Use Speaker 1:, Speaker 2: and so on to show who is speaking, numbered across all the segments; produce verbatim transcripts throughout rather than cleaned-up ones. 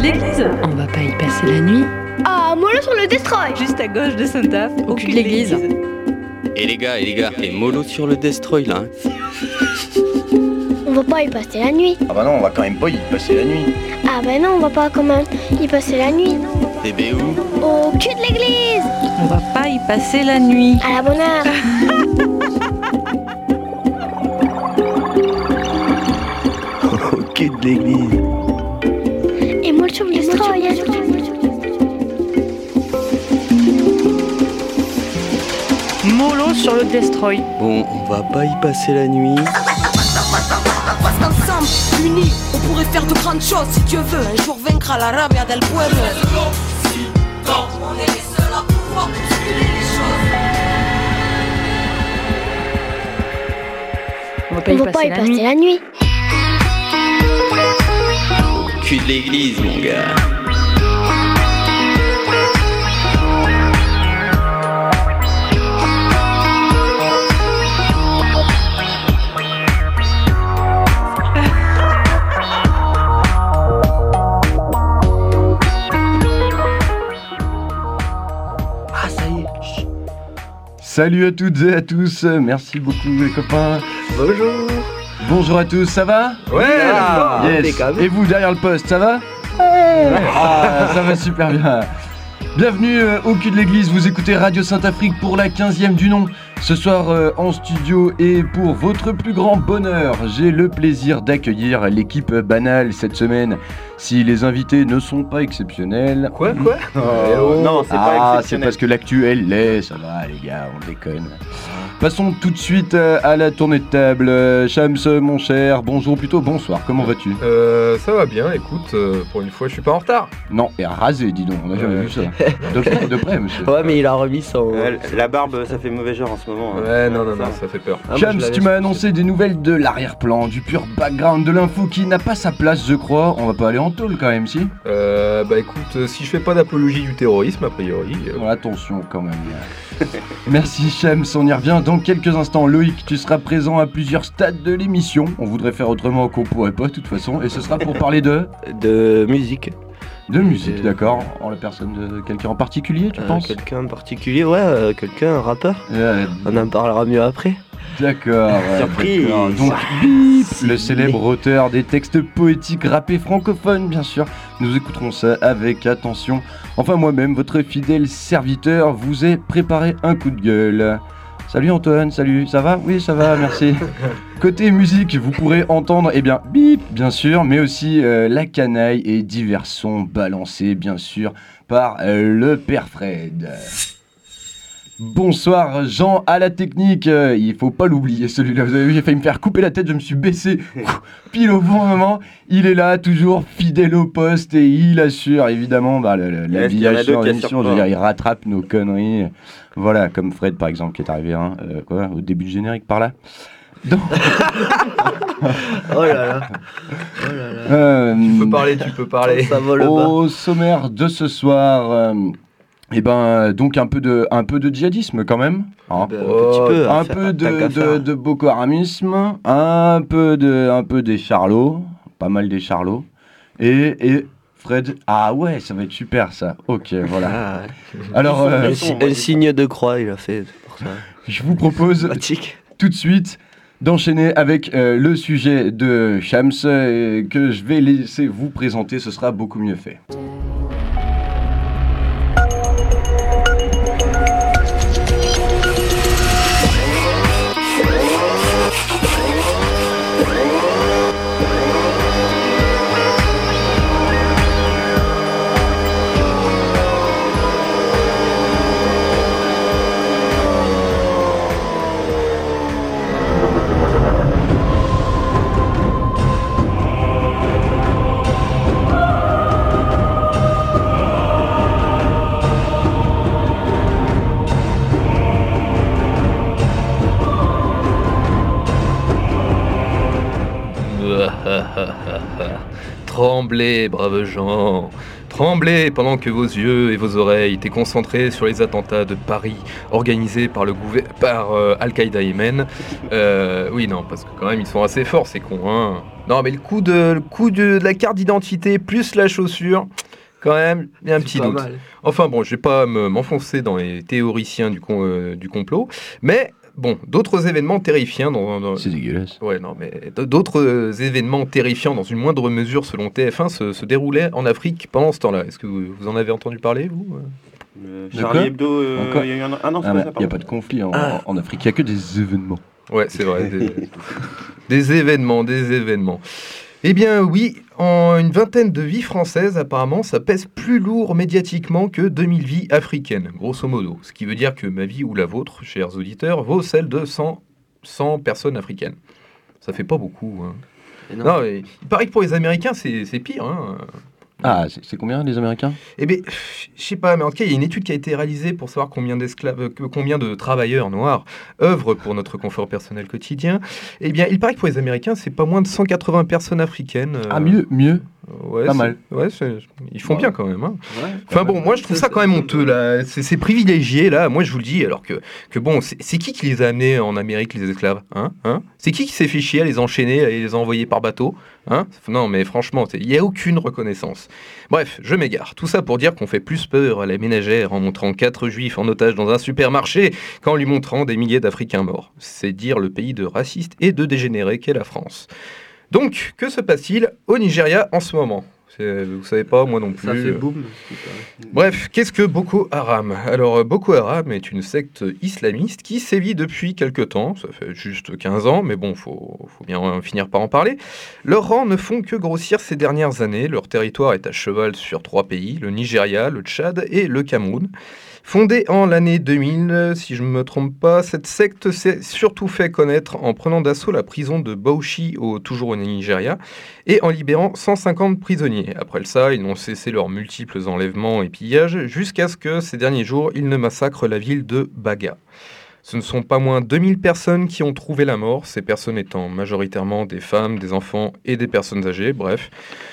Speaker 1: de l'église.
Speaker 2: On va pas y passer la nuit.
Speaker 3: Ah, mollo sur le Destroy.
Speaker 1: Juste à gauche de Saint-Aph,
Speaker 2: au cul de l'église.
Speaker 4: Et les gars, et les gars, et mollo sur le Destroy là. Hein.
Speaker 3: On va pas y passer la nuit.
Speaker 5: Ah bah non, on va quand même pas y passer la nuit.
Speaker 3: Ah bah non, on va pas quand même y passer la nuit.
Speaker 4: T B où?
Speaker 3: Au cul de l'église.
Speaker 1: On va pas y passer la nuit.
Speaker 3: À la bonne heure.
Speaker 5: Au cul de l'église.
Speaker 3: Et mollo sur le Destroy.
Speaker 2: Mollo sur le Destroy.
Speaker 4: Bon, on va pas y passer la nuit.
Speaker 6: Parce qu'ensemble, unis, on pourrait faire de grandes choses. Si Dieu veut, un jour vaincra la rabia del pueblo. On est les seuls à pouvoir bousculer les choses.
Speaker 2: On va pas
Speaker 3: On
Speaker 2: y
Speaker 3: va
Speaker 2: passer,
Speaker 3: pas y
Speaker 2: la,
Speaker 3: passer
Speaker 2: nuit.
Speaker 3: la nuit.
Speaker 4: Cul de l'église, mon gars.
Speaker 7: Salut à toutes et à tous, merci beaucoup les copains.
Speaker 5: Bonjour.
Speaker 7: Bonjour à tous, ça va?
Speaker 5: Ouais.
Speaker 7: Ah, yes. Et vous derrière le poste, ça va? Ouais. Ah, ça va super bien. Bienvenue euh, au cul de l'église, vous écoutez Radio Saint-Afrique pour la quinzième du nom. Ce soir euh, en studio et pour votre plus grand bonheur, j'ai le plaisir d'accueillir l'équipe banale cette semaine. Si les invités ne sont pas exceptionnels...
Speaker 5: Quoi, quoi?
Speaker 7: Oh,
Speaker 5: oh, non, c'est
Speaker 7: ah,
Speaker 5: pas
Speaker 7: c'est
Speaker 5: exceptionnel.
Speaker 7: parce que l'actuel l'est, ça va les gars, on déconne. Passons tout de suite euh, à la tournée de table. Euh, Shams, mon cher, bonjour, plutôt bonsoir, comment vas-tu?
Speaker 8: Euh, ça va bien, écoute, euh, pour une fois je suis pas en retard.
Speaker 7: Non, et rasé, dis donc, on a jamais
Speaker 8: Euh.
Speaker 7: vu ça. De près, de près, monsieur.
Speaker 5: Ouais, mais il a remis son.
Speaker 9: Ouais, la barbe, ça fait mauvais genre en ce moment. hein.
Speaker 8: Ouais, non, non, non, ça fait peur.
Speaker 5: Ah, moi,
Speaker 7: Shams,
Speaker 5: je l'avais
Speaker 7: tu m'as
Speaker 5: sur-
Speaker 7: annoncé des nouvelles de l'arrière-plan, du pur background, de l'info qui n'a pas sa place, je crois. On va pas aller en tôle quand même, si?
Speaker 8: Euh, bah écoute, euh, si je fais pas d'apologie du terrorisme, a priori. euh,
Speaker 7: Bon, attention quand même. Merci Shams, on y revient dans quelques instants. Loïc, tu seras présent à plusieurs stades de l'émission. On voudrait faire autrement qu'on pourrait pas, de toute façon. Et ce sera pour parler de...
Speaker 5: De musique.
Speaker 7: De musique,
Speaker 5: Euh,
Speaker 7: d'accord. En la personne de quelqu'un en particulier, tu
Speaker 5: Euh,
Speaker 7: penses?
Speaker 5: quelqu'un en particulier, ouais, euh, quelqu'un, un rappeur.
Speaker 7: Euh,
Speaker 5: On en parlera mieux après.
Speaker 7: D'accord. ouais,
Speaker 5: Surprise.
Speaker 7: d'accord. Donc, Bip, le célèbre auteur des textes poétiques rappés francophones, bien sûr. Nous écouterons ça avec attention. Enfin, moi-même, votre fidèle serviteur, vous ai préparé un coup de gueule. Salut Antoine, salut, ça va? Oui, ça va, merci. Côté musique, vous pourrez entendre, eh bien, bip, bien sûr, mais aussi euh, la canaille et divers sons balancés, bien sûr, par euh, le père Fred. Bonsoir Jean à la technique, euh, il faut pas l'oublier celui-là, vous avez vu, j'ai failli me faire couper la tête, je me suis baissé pile au bon moment, il est là, toujours fidèle au poste et il assure évidemment bah, le- le-
Speaker 9: Yes, il y en a
Speaker 7: l'habillage
Speaker 9: deux
Speaker 7: sur
Speaker 9: qui
Speaker 7: l'émission,
Speaker 9: assurent
Speaker 7: je veux
Speaker 9: pas.
Speaker 7: dire, il rattrape nos conneries, voilà, comme Fred par exemple qui est arrivé hein, euh, quoi, au début du générique par là. Donc,
Speaker 5: Oh là là. Oh là là.
Speaker 7: euh,
Speaker 8: Tu peux parler, tu peux parler.
Speaker 5: Ça vole bas.
Speaker 7: au sommaire de ce soir, euh, eh ben, donc un peu de, un peu de djihadisme quand même. hein.
Speaker 5: Ben, un
Speaker 8: Oh,
Speaker 5: petit peu.
Speaker 7: Un
Speaker 5: à faire-
Speaker 7: peu
Speaker 5: à-
Speaker 7: de,
Speaker 5: tant qu'à
Speaker 7: de,
Speaker 5: faire.
Speaker 7: de Boko Haramisme, un peu, de, un peu des charlots, pas mal des charlots, et, et Fred, ah ouais, ça va être super ça, ok, voilà.
Speaker 5: Ah, ouais.
Speaker 7: Alors, euh,
Speaker 5: un, si- un signe de croix, il a fait c'est pour ça.
Speaker 7: je vous propose
Speaker 5: Pratique.
Speaker 7: tout de suite d'enchaîner avec euh, le sujet de Shams, euh, que je vais laisser vous présenter, ce sera beaucoup mieux fait.
Speaker 8: Tremblez, braves gens, Tremblez pendant que vos yeux et vos oreilles étaient concentrés sur les attentats de Paris organisés par, le gouver- par euh, Al-Qaïda Yémen. Euh, oui, non, parce que quand même, ils sont assez forts, ces cons. Hein. Non, mais le coup, de, le coup de, de la carte d'identité plus la chaussure, quand même, il y a un
Speaker 5: C'est
Speaker 8: petit
Speaker 5: pas
Speaker 8: doute.
Speaker 5: mal.
Speaker 8: Enfin bon, je vais pas me- m'enfoncer dans les théoriciens du, con- euh, du complot, mais bon, d'autres événements terrifiants dans... dans-
Speaker 7: C'est dégueulasse.
Speaker 8: Ouais, non, mais d- d'autres euh, événements terrifiants, dans une moindre mesure, selon T F un, se, se déroulaient en Afrique pendant ce temps-là. Est-ce que vous, vous en avez entendu parler, vous ?
Speaker 4: Euh,
Speaker 7: De
Speaker 4: Charlie
Speaker 7: quoi
Speaker 4: Hebdo, euh,
Speaker 7: Encore
Speaker 4: il y a eu un, un an, c'est
Speaker 7: Ah,
Speaker 4: pas
Speaker 7: mais
Speaker 4: ça,
Speaker 7: il n'y a
Speaker 4: pardon.
Speaker 7: pas de conflit en,
Speaker 5: Ah.
Speaker 7: en Afrique, il n'y a que des événements.
Speaker 8: Ouais, c'est vrai. Des, des événements, des événements. Eh bien oui, en une vingtaine de vies françaises, apparemment, ça pèse plus lourd médiatiquement que deux mille vies africaines, grosso modo. Ce qui veut dire que ma vie ou la vôtre, chers auditeurs, vaut celle de cent, cent personnes africaines. Ça fait pas beaucoup. Hein.
Speaker 5: Et non.
Speaker 8: Non, mais il paraît que pour les Américains, c'est, c'est pire. Hein.
Speaker 7: Ah, c'est, c'est combien les Américains ?
Speaker 8: Eh bien, je sais pas, mais en tout cas, il y a une étude qui a été réalisée pour savoir combien d'esclaves, euh, combien de travailleurs noirs œuvrent pour notre confort personnel quotidien. Eh bien, il paraît que pour les Américains, c'est pas moins de cent quatre-vingts personnes africaines. euh,
Speaker 7: Ah, mieux, mieux.
Speaker 8: Ouais,
Speaker 7: Pas
Speaker 8: c'est-
Speaker 7: mal.
Speaker 8: Ouais, c'est- ils font
Speaker 7: Ouais.
Speaker 8: bien quand même. Hein.
Speaker 5: Ouais.
Speaker 8: Enfin bon, moi je trouve ça quand même honteux là. C'est, c'est privilégié là. Moi je vous le dis, alors que, que bon, c'est, c'est qui qui les a amenés en Amérique les esclaves, hein, hein C'est qui qui s'est fait chier à les enchaîner, à les envoyer par bateau, hein Non mais franchement, il n'y a aucune reconnaissance. Bref, je m'égare. Tout ça pour dire qu'on fait plus peur à la ménagère en montrant quatre juifs en otage dans un supermarché qu'en lui montrant des milliers d'Africains morts. C'est dire le pays de racistes et de dégénérés qu'est la France. Donc, que se passe-t-il au Nigeria en ce moment ? C'est- Vous savez pas, moi non plus.
Speaker 5: Ça fait boum. ce qui paraît.
Speaker 8: Bref, qu'est-ce que Boko Haram ? Alors, euh, Boko Haram est une secte islamiste qui sévit depuis quelque temps, ça fait juste quinze ans, mais bon, faut, faut bien euh, finir par en parler. Leurs rangs ne font que grossir ces dernières années, leur territoire est à cheval sur trois pays, le Nigeria, le Tchad et le Cameroun. Fondée en l'année deux mille, si je ne me trompe pas, cette secte s'est surtout fait connaître en prenant d'assaut la prison de Bauchi, au, toujours au Nigeria, et en libérant cent cinquante prisonniers. Après ça, ils n'ont cessé leurs multiples enlèvements et pillages, jusqu'à ce que, ces derniers jours, ils ne massacrent la ville de Baga. Ce ne sont pas moins deux mille personnes qui ont trouvé la mort, ces personnes étant majoritairement des femmes, des enfants et des personnes âgées, bref,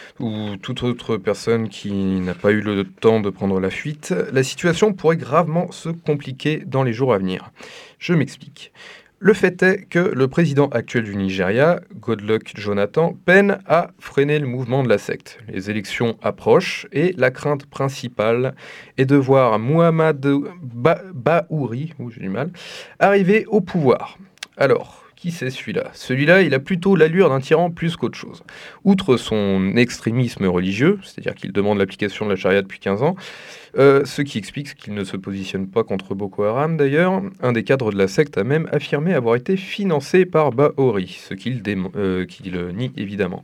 Speaker 8: ou toute autre personne qui n'a pas eu le temps de prendre la fuite. La situation pourrait gravement se compliquer dans les jours à venir. Je m'explique. Le fait est que le président actuel du Nigeria, Goodluck Jonathan, peine à freiner le mouvement de la secte. Les élections approchent et la crainte principale est de voir Muhammadu ba- Bahouri, ou j'ai du mal, arriver au pouvoir. Alors, qui c'est celui-là ? Celui-là, il a plutôt l'allure d'un tyran plus qu'autre chose. Outre son extrémisme religieux, c'est-à-dire qu'il demande l'application de la charia depuis quinze ans, euh, ce qui explique qu'il ne se positionne pas contre Boko Haram d'ailleurs, un des cadres de la secte a même affirmé avoir été financé par Bahouri, ce qu'il, démo- euh, qu'il nie évidemment.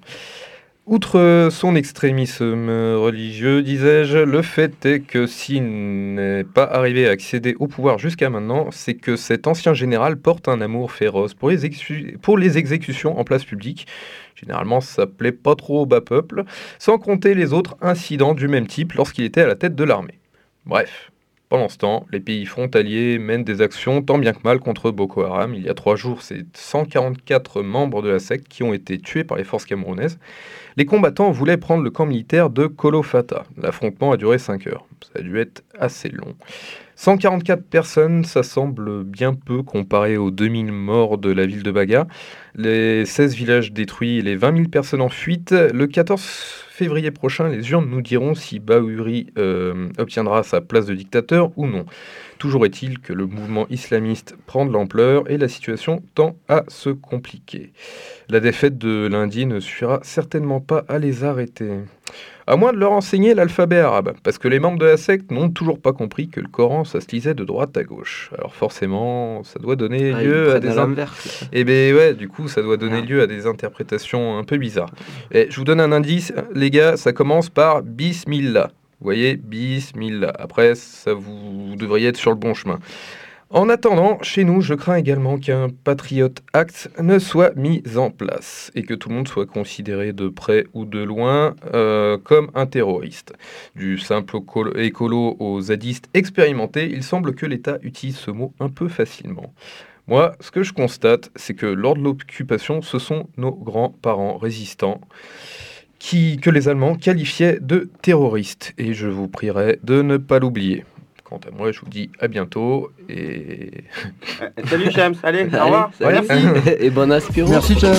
Speaker 8: Outre son extrémisme religieux, disais-je, le fait est que s'il n'est pas arrivé à accéder au pouvoir jusqu'à maintenant, c'est que cet ancien général porte un amour féroce pour les, exu- pour les exécutions en place publique. Généralement, ça plaît pas trop au bas peuple, sans compter les autres incidents du même type lorsqu'il était à la tête de l'armée. Bref. Pendant ce temps, les pays frontaliers mènent des actions tant bien que mal contre Boko Haram. Il y a trois jours, c'est cent quarante-quatre membres de la secte qui ont été tués par les forces camerounaises. Les combattants voulaient prendre le camp militaire de Kolofata. L'affrontement a duré cinq heures. Ça a dû être assez long. cent quarante-quatre personnes, ça semble bien peu comparé aux deux mille morts de la ville de Baga. Les seize villages détruits et les vingt mille personnes en fuite. Le quatorze février prochain, les urnes nous diront si Bahouri euh, obtiendra sa place de dictateur ou non. Toujours est-il que le mouvement islamiste prend de l'ampleur et la situation tend à se compliquer. La défaite de lundi ne suffira certainement pas à les arrêter. À moins de leur enseigner l'alphabet arabe, parce que les membres de la secte n'ont toujours pas compris que le Coran, ça se lisait de droite à gauche. Alors forcément, ça doit donner
Speaker 5: Ah,
Speaker 8: lieu
Speaker 5: ils
Speaker 8: à
Speaker 5: prennent
Speaker 8: des...
Speaker 5: à
Speaker 8: in-
Speaker 5: l'inverse.
Speaker 8: Eh ben ouais, du coup, ça doit donner
Speaker 5: Ah.
Speaker 8: lieu à des interprétations un peu bizarres. Et je vous donne un indice, les gars, ça commence par Bismillah. Vous voyez, Bismillah. Après, ça vous, vous devriez être sur le bon chemin. En attendant, chez nous, je crains également qu'un Patriot Act ne soit mis en place et que tout le monde soit considéré de près ou de loin euh, comme un terroriste. Du simple écolo, écolo aux zadistes expérimentés, il semble que l'État utilise ce mot un peu facilement. Moi, ce que je constate, c'est que lors de l'occupation, ce sont nos grands-parents résistants qui, que les Allemands qualifiaient de terroriste. Et je vous prierai de ne pas l'oublier. Quant à moi, je vous dis à bientôt et...
Speaker 9: Salut Shams, allez,
Speaker 10: Allez,
Speaker 9: au revoir.
Speaker 10: salut.
Speaker 9: Merci.
Speaker 10: Et bon aspiro.
Speaker 7: Merci, Cham.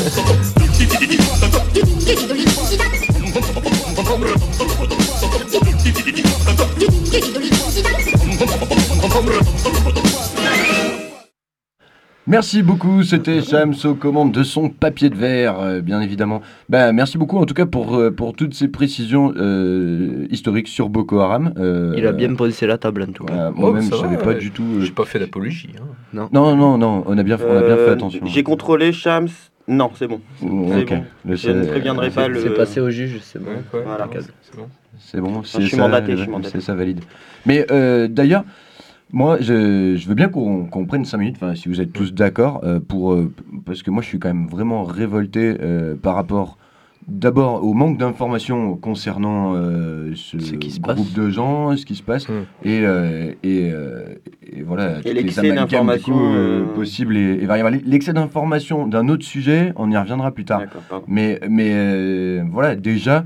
Speaker 7: Merci beaucoup, c'était Shams aux commandes de son papier de verre, euh, bien évidemment. Bah, merci beaucoup en tout cas pour, euh, pour toutes ces précisions euh, historiques sur Boko Haram. Euh,
Speaker 10: Il a bien posé la table en tout cas.
Speaker 7: euh,
Speaker 8: Oh,
Speaker 7: Moi-même,
Speaker 8: ça
Speaker 7: je savais
Speaker 8: va,
Speaker 7: pas
Speaker 8: ouais.
Speaker 7: du tout. euh,
Speaker 8: J'ai pas fait d'apologie. Hein.
Speaker 10: Non.
Speaker 7: Non, non, non, on a bien, on a bien, fait
Speaker 9: Euh,
Speaker 7: attention.
Speaker 9: J'ai contrôlé Shams. Non, c'est bon.
Speaker 7: Ok.
Speaker 9: bon.
Speaker 7: Le-
Speaker 9: Je ne préviendrai pas le.
Speaker 10: C'est passé au juge, c'est bon.
Speaker 8: Ouais, ouais,
Speaker 9: Voilà.
Speaker 8: non, c'est- c'est bon.
Speaker 7: C'est bon,
Speaker 9: je
Speaker 7: c'est
Speaker 9: suis
Speaker 7: ça,
Speaker 9: mandaté, je
Speaker 7: euh,
Speaker 9: suis mandaté.
Speaker 7: c'est ça valide. Mais euh, d'ailleurs, moi, je, je veux bien qu'on qu'on prenne cinq minutes, enfin, si vous êtes tous d'accord, euh, pour euh, parce que moi, je suis quand même vraiment révolté euh, par rapport, d'abord, au manque d'informations concernant euh, ce,
Speaker 10: Ce qui se
Speaker 7: groupe
Speaker 10: passe.
Speaker 7: de gens, ce qui se passe,
Speaker 8: Mm.
Speaker 7: et, euh, et, euh, et voilà, toutes les
Speaker 9: l'excès
Speaker 7: amalgames, du
Speaker 9: d'informations,
Speaker 7: coup, euh,
Speaker 9: euh,
Speaker 7: possibles et, et variables. L'excès d'informations d'un autre sujet, on y reviendra plus tard.
Speaker 9: D'accord, pardon.
Speaker 7: Mais, mais euh, voilà, déjà,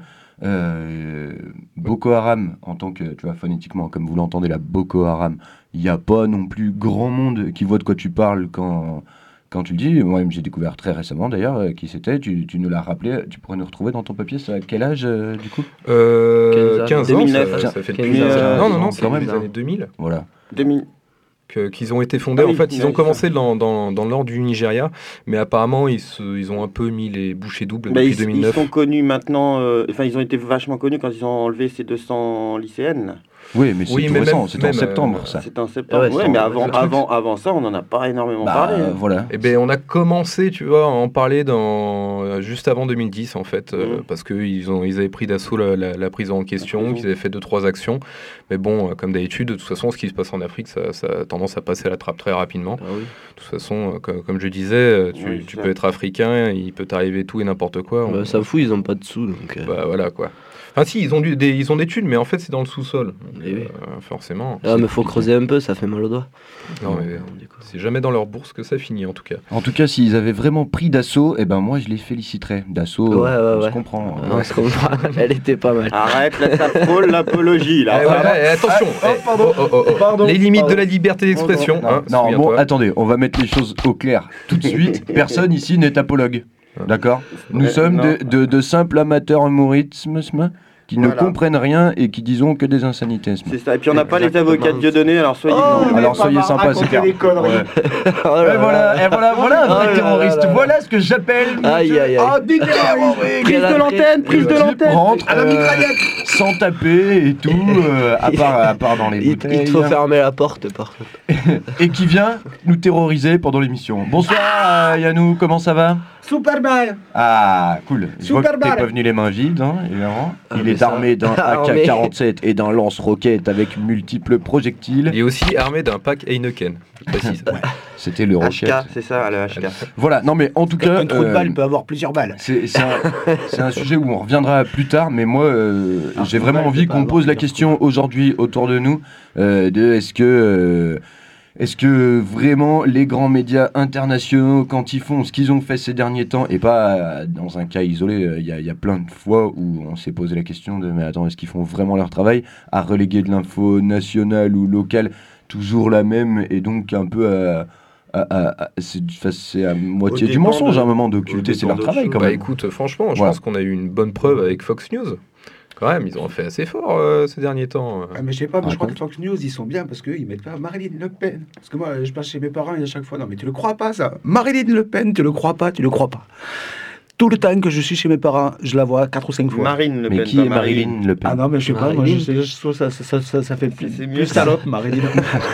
Speaker 7: euh, Boko Haram, en tant que, tu vois, phonétiquement, comme vous l'entendez là, Boko Haram, il n'y a pas non plus grand monde qui voit de quoi tu parles quand, quand tu le dis. Moi-même, j'ai découvert très récemment, d'ailleurs, euh, qui c'était. Tu, tu nous l'as rappelé, tu pourrais nous retrouver dans ton papier. C'est à quel âge, euh, du coup
Speaker 8: Euh, quinze ans,
Speaker 9: deux mille neuf.
Speaker 8: ça, ça fait
Speaker 10: quinze
Speaker 8: depuis...
Speaker 9: ans,
Speaker 8: euh, non, non,
Speaker 7: quand
Speaker 8: non, c'est
Speaker 7: même,
Speaker 8: les
Speaker 7: hein.
Speaker 8: années deux mille
Speaker 7: Voilà.
Speaker 9: deux mille.
Speaker 8: que- qu'ils ont été fondés.
Speaker 9: Ah oui,
Speaker 8: en fait, ils
Speaker 9: ouais,
Speaker 8: ont
Speaker 9: c'est
Speaker 8: commencé
Speaker 9: ça.
Speaker 8: dans, dans, dans le nord du Nigeria, mais apparemment, ils, se- ils ont un peu mis les bouchées doubles
Speaker 9: Bah,
Speaker 8: depuis
Speaker 9: ils,
Speaker 8: deux mille
Speaker 9: ils
Speaker 8: neuf.
Speaker 9: sont connus maintenant, euh, enfin ils ont été vachement connus quand ils ont enlevé ces deux cents lycéennes.
Speaker 7: Oui, mais c'est
Speaker 8: Oui,
Speaker 7: tout
Speaker 8: mais
Speaker 7: récent,
Speaker 8: même-
Speaker 7: c'est en
Speaker 8: même,
Speaker 7: septembre,
Speaker 8: euh,
Speaker 7: ça.
Speaker 9: C'était en septembre.
Speaker 10: Ah ouais,
Speaker 9: ouais,
Speaker 10: c'est
Speaker 9: mais
Speaker 10: en-
Speaker 9: avant,
Speaker 8: le truc,
Speaker 9: avant, avant ça, on n'en a pas énormément
Speaker 7: Bah,
Speaker 9: parlé.
Speaker 7: euh, voilà.
Speaker 8: Eh ben, on a commencé, tu vois, à en parler dans, euh, juste avant deux mille dix, en fait, euh,
Speaker 9: Mhm.
Speaker 8: parce qu'ils ont, ils avaient pris d'assaut la, la, la prison en question,
Speaker 9: prison.
Speaker 8: qu'ils avaient fait deux, trois actions. Mais bon, euh, comme d'habitude, de toute façon, ce qui se passe en Afrique, ça, ça a tendance à passer à la trappe très rapidement.
Speaker 10: Ah oui.
Speaker 8: De toute façon, euh, comme, comme je disais, euh, tu,
Speaker 9: Oui,
Speaker 8: tu
Speaker 9: ça.
Speaker 8: peux être africain, il peut t'arriver tout et n'importe quoi.
Speaker 10: Bah,
Speaker 8: On-
Speaker 10: ça fout, ils ont pas de sous donc. euh,
Speaker 8: bah, voilà, quoi. Enfin, si, ils ont, du, des, ils ont des thunes, mais en fait, c'est dans le sous-sol. Donc,
Speaker 10: Eh oui.
Speaker 8: euh, forcément.
Speaker 10: Ah, mais faut creuser un peu, ça fait mal aux doigts.
Speaker 8: Non, mais
Speaker 10: Du coup.
Speaker 8: c'est jamais dans leur bourse que ça finit, en tout cas.
Speaker 7: En tout cas, s'ils avaient vraiment pris d'assaut, eh ben moi, je les féliciterais. D'assaut,
Speaker 10: Ouais, ouais,
Speaker 7: on
Speaker 10: ouais.
Speaker 7: se comprend.
Speaker 10: Ah, on se comprend. Elle était pas mal.
Speaker 9: Arrête, là, ça frôle l'apologie, là.
Speaker 8: Eh, ouais, ouais, attention,
Speaker 7: Ah, oh,
Speaker 8: eh,
Speaker 7: pardon,
Speaker 8: oh, oh, oh.
Speaker 7: pardon,
Speaker 8: les limites
Speaker 7: pardon.
Speaker 8: de la liberté d'expression.
Speaker 7: Non,
Speaker 8: hein,
Speaker 7: non, bon,
Speaker 8: souviens-toi.
Speaker 7: attendez, on va mettre les choses au clair tout de suite. Personne ici n'est apologue. D'accord. Nous
Speaker 9: Ouais,
Speaker 7: sommes
Speaker 9: non.
Speaker 7: de, de, de simples amateurs humorismes qui ne
Speaker 9: Voilà.
Speaker 7: comprennent rien et qui disons que des insanités.
Speaker 9: C'est ça. Et puis on n'a pas les
Speaker 10: Exactement.
Speaker 9: avocats de Dieudonné, alors soyez.
Speaker 7: Oh,
Speaker 9: non.
Speaker 7: alors soyez sympas, c'est clair.
Speaker 5: des conneries.
Speaker 7: Ouais.
Speaker 10: Oh là
Speaker 7: Et
Speaker 10: là
Speaker 7: voilà,
Speaker 10: là.
Speaker 7: et voilà, voilà un
Speaker 10: Oh
Speaker 7: vrai
Speaker 10: là
Speaker 7: terroriste.
Speaker 10: là là là.
Speaker 7: Voilà ce que j'appelle.
Speaker 10: Aïe, aïe, aïe.
Speaker 7: Oh, des terroristes.
Speaker 10: Quelle
Speaker 9: Prise de
Speaker 10: après-
Speaker 9: l'antenne, prise de
Speaker 7: Qui
Speaker 9: l'antenne.
Speaker 7: rentre
Speaker 5: À la
Speaker 7: euh,
Speaker 5: mitraillette.
Speaker 7: sans taper et tout, euh, à, part, à part dans les
Speaker 10: Il, il
Speaker 7: bouteilles.
Speaker 10: te faut fermer la porte par contre.
Speaker 7: Et qui vient nous terroriser pendant l'émission. Bonsoir euh, Yannou, comment ça va?
Speaker 5: Super bien.
Speaker 7: Ah, cool. Je vois
Speaker 5: Super
Speaker 7: que t'es
Speaker 5: balle.
Speaker 7: pas venu les mains vides, hein, évidemment.
Speaker 10: Ah,
Speaker 7: Il
Speaker 10: mais
Speaker 7: est
Speaker 10: ça-
Speaker 7: armé d'un
Speaker 10: Armé.
Speaker 7: A K quarante-sept et d'un lance-roquette avec multiples projectiles.
Speaker 8: Il est aussi armé d'un pack Heineken, je précise.
Speaker 7: C'était le
Speaker 9: H
Speaker 7: roquette.
Speaker 9: K, c'est ça, le H K.
Speaker 7: Voilà, non mais en tout cas...
Speaker 5: Un trou de
Speaker 7: euh,
Speaker 5: balle peut avoir plusieurs balles.
Speaker 7: C'est c'est un, c'est un sujet où on reviendra plus tard, mais moi euh,
Speaker 5: Ah,
Speaker 7: j'ai
Speaker 5: faut
Speaker 7: vraiment
Speaker 5: pas-
Speaker 7: envie
Speaker 5: faut pas
Speaker 7: qu'on
Speaker 5: avoir
Speaker 7: pose la
Speaker 5: plusieurs
Speaker 7: question aujourd'hui autour de nous euh, de est-ce que euh, est-ce que vraiment les grands médias internationaux, quand ils font ce qu'ils ont fait ces derniers temps, et pas euh, dans un cas isolé, il y, a- y a plein de fois où on s'est posé la question de mais attends, est-ce qu'ils font vraiment leur travail à reléguer de l'info nationale ou locale toujours la même et donc un peu à, à- à- à- c'est, enfin, c'est à moitié
Speaker 9: Au
Speaker 7: du
Speaker 9: dépend
Speaker 7: mensonge
Speaker 9: de-
Speaker 7: à un moment d'occulter,
Speaker 9: au
Speaker 7: c'est leur
Speaker 9: dépend
Speaker 7: travail
Speaker 9: d'autres
Speaker 7: quand
Speaker 8: Bah
Speaker 7: même.
Speaker 8: écoute, franchement, je
Speaker 7: Voilà.
Speaker 8: pense qu'on a eu une bonne preuve avec Fox News. Quand même, ils ont fait assez fort euh, ces derniers temps.
Speaker 5: Ah, mais je sais pas, mais je crois que
Speaker 7: Raconte.
Speaker 5: Fox News, ils sont bien parce qu'ils mettent pas Marilyn Le Pen. Parce que moi, je passe chez mes parents et à chaque fois, non, mais tu le crois pas ça. Marilyn Le Pen, tu le crois pas, tu le crois pas. Tout le temps que je suis chez mes parents, je la vois quatre ou cinq fois.
Speaker 9: Marine Le
Speaker 7: Mais
Speaker 9: Pen,
Speaker 7: qui
Speaker 9: pas
Speaker 7: est Marilyn Le Pen?
Speaker 5: Ah non, mais je sais pas, moi je,
Speaker 10: Marilyn.
Speaker 5: sais, je trouve ça, ça, ça, ça, ça fait plus,
Speaker 9: C'est mieux
Speaker 5: plus
Speaker 9: ça.
Speaker 5: salope, Marilyn.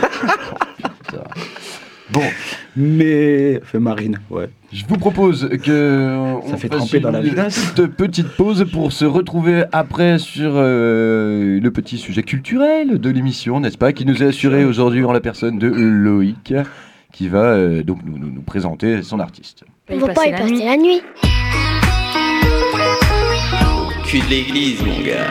Speaker 7: Bon,
Speaker 5: Mais. Fait Marine, ouais.
Speaker 7: je vous propose que on
Speaker 5: Ça fait
Speaker 7: fasse
Speaker 5: tremper dans la
Speaker 7: une
Speaker 5: vinasse.
Speaker 7: petite, petite pause pour se retrouver après sur euh, le petit sujet culturel de l'émission, n'est-ce pas, qui nous est assuré aujourd'hui en la personne de Loïc, qui va euh, donc nous, nous, nous présenter son artiste.
Speaker 3: On va pas y passer la nuit.
Speaker 4: Cul de l'église, mon gars.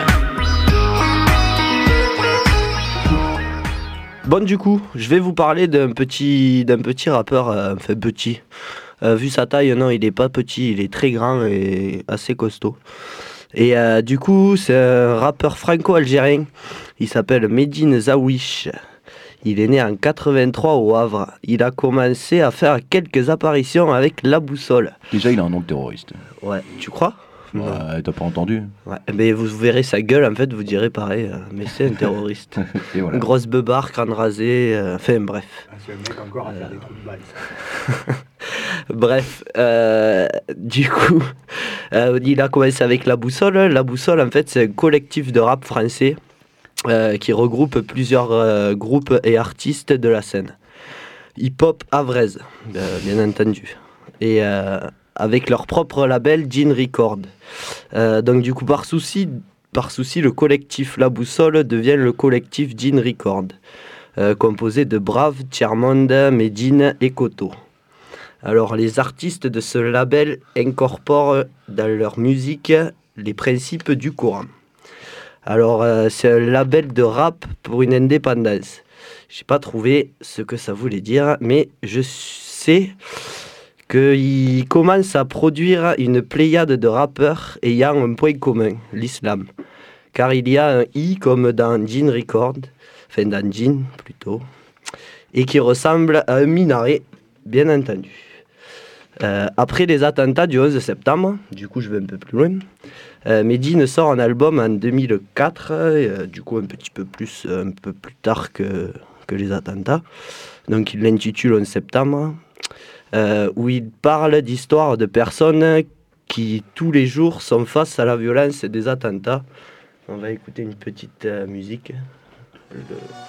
Speaker 10: Bon, du coup, je vais vous parler d'un petit, d'un petit rappeur, euh, enfin petit. Euh, vu sa taille, non, il est pas petit, il est très grand et assez costaud. Et euh, du coup, c'est un rappeur franco-algérien. Il s'appelle Medine Zawish. Il est né en quatre-vingt-trois au Havre. Il a commencé à faire quelques apparitions avec La Boussole.
Speaker 7: Déjà, il a un nom de terroriste.
Speaker 10: Ouais, tu crois ?
Speaker 7: Ouais, t'as pas entendu ?
Speaker 10: Ouais, mais vous verrez sa gueule, en fait, vous direz pareil, euh, mais c'est un terroriste.
Speaker 7: Et voilà.
Speaker 10: Grosse beubare, crâne rasé, euh, enfin bref.
Speaker 5: Ah, c'est un mec encore à faire des trous de balle.
Speaker 10: Bref, euh, du coup, euh, il a commencé avec La Boussole. La Boussole, en fait, c'est un collectif de rap français euh, qui regroupe plusieurs euh, groupes et artistes de la scène. Hip-hop havraise, euh, bien entendu. Et euh, avec leur propre label, Jean Record. Euh, donc du coup, par souci, par souci, le collectif La Boussole devient le collectif Jean Record, euh, composé de Brave, Tiermonde, Medine et Koto. Alors, les artistes de ce label incorporent dans leur musique les principes du Coran. Alors, euh, c'est un label de rap pour une indépendance. Je n'ai pas trouvé ce que ça voulait dire, mais je sais qu'il commence à produire une pléiade de rappeurs ayant un point commun, l'islam. Car il y a un I comme dans Jean Record, enfin dans Jean plutôt, et qui ressemble à un minaret, bien entendu. Euh, après les attentats du onze septembre, du coup je vais un peu plus loin, euh, Medine sort un album en deux mille quatre, euh, du coup un petit peu plus, un peu plus tard que, que les attentats. Donc il l'intitule onze septembre, euh, où il parle d'histoires de personnes qui tous les jours sont face à la violence des attentats. On va écouter une petite euh, musique. Le...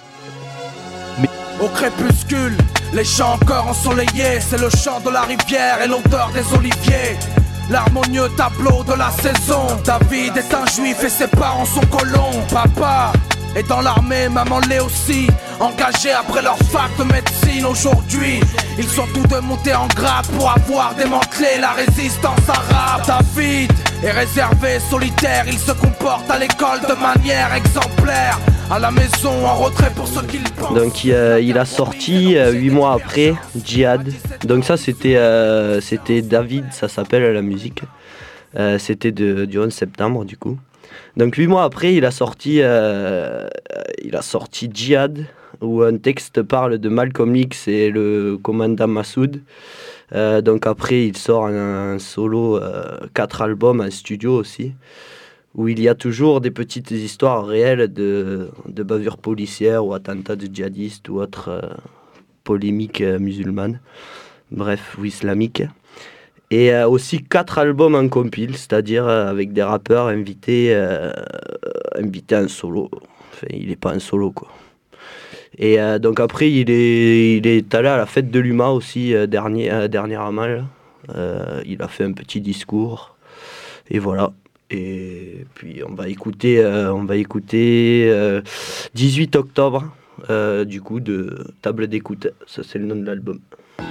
Speaker 11: Au crépuscule, les champs encore ensoleillés, c'est le chant de la rivière et l'odeur des oliviers. L'harmonieux tableau de la saison. David est un juif et ses parents sont colons. Papa est dans l'armée, maman l'est aussi. Engagés après leur fac de médecine aujourd'hui, ils sont tous deux montés en grade pour avoir démantelé la résistance arabe. David est réservé, solitaire, il se comporte à l'école de manière exemplaire. À la maison, en retrait pour ceux qui le pensent.
Speaker 10: Donc euh, il a sorti euh, huit mois après Djihad. Donc ça c'était euh, c'était David, ça s'appelle la musique. Euh, c'était de, du onze septembre du coup. Donc huit mois après, il a sorti euh, il a sorti Djihad, où un texte parle de Malcolm X et le commandant Massoud. Euh, donc après, il sort un, un solo, euh, quatre albums en studio aussi, où il y a toujours des petites histoires réelles de, de bavures policières ou attentats de djihadistes ou autres euh, polémiques euh, musulmanes, bref, ou islamiques. Et euh, aussi quatre albums en compile, c'est-à-dire euh, avec des rappeurs invités, euh, invités en solo. Enfin, il n'est pas en solo, quoi. Et euh, donc après, il est, il est allé à la fête de l'U M A aussi, euh, dernier, euh, dernièrement. Euh, il a fait un petit discours. Et voilà. Et puis on va écouter, euh, on va écouter euh, dix-huit octobre, euh, du coup, de Table d'écoute. Ça, c'est le nom de l'album.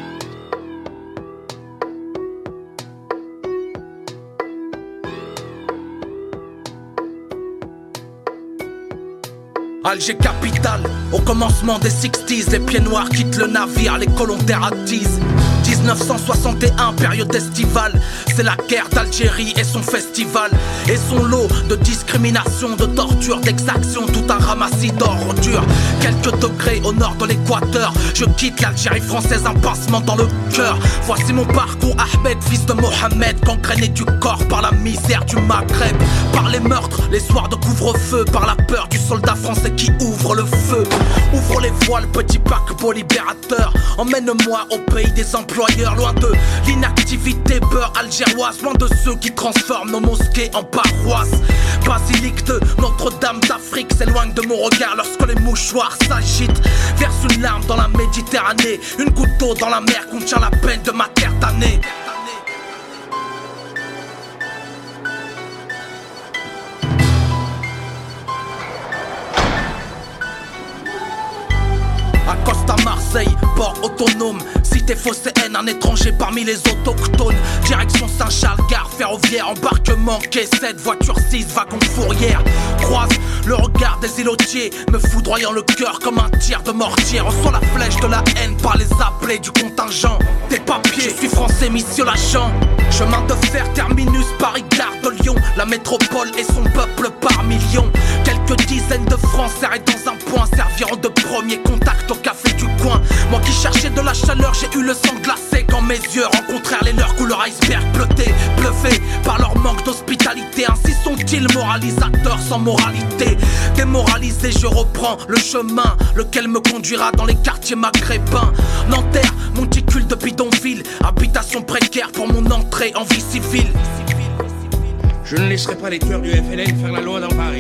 Speaker 11: Alger capitale, au commencement des sixties, les pieds noirs quittent le navire, les colons terratisent. dix-neuf cent soixante et un, période estivale, c'est la guerre d'Algérie et son festival. Et son lot de discrimination, de torture, d'exaction, tout un ramassis d'ordures. Quelques degrés au nord de l'équateur, je quitte l'Algérie française, un pincement dans le cœur. Voici mon parcours, Ahmed, fils de Mohamed, gangréné du corps par la misère du Maghreb, par les meurtres, les soirs de couvre-feu, par la peur du soldat français qui ouvre le feu. Ouvre les voiles, petit paquebot libérateur, emmène-moi au pays des employeurs, loin de l'inactivité beurre algéroise, loin de ceux qui transforment nos mosquées en paroisses. Basilique de Notre-Dame d'Afrique s'éloigne de mon regard lorsque les mouchoirs s'agitent. Verse une larme dans la Méditerranée, une goutte d'eau dans la mer contient la peine de ma terre damnée. Accoste à Marseille, port autonome, cité phocéenne, un étranger parmi les autochtones. Direction Saint-Charles, gare ferroviaire, embarquement, quai sept, voiture six, wagon fourrière. Croise le regard des îlotiers, me foudroyant le cœur comme un tir de mortier. Reçois la flèche de la haine par les appelés du contingent. Des papiers, je suis français, mission l'agent. Chemin de fer, terminus, Paris, gare de Lyon. La métropole et son peuple par millions. Quelques dizaines de francs serrés dans un point serviront de premier contact au café du coin. Moi qui cherchais de la chaleur, j'ai eu le sang glacé quand mes yeux rencontrèrent les leurs couleur iceberg bleuté, bluffés par leur manque d'hospitalité. Ainsi sont-ils moralisateurs sans moralité. Démoralisé, je reprends le chemin, lequel me conduira dans les quartiers maghrébins. Nanterre, monticule de bidonville, habitation précaire pour mon entrée en vie civile.
Speaker 12: Je ne laisserai pas les tueurs du F L N faire la loi dans Paris.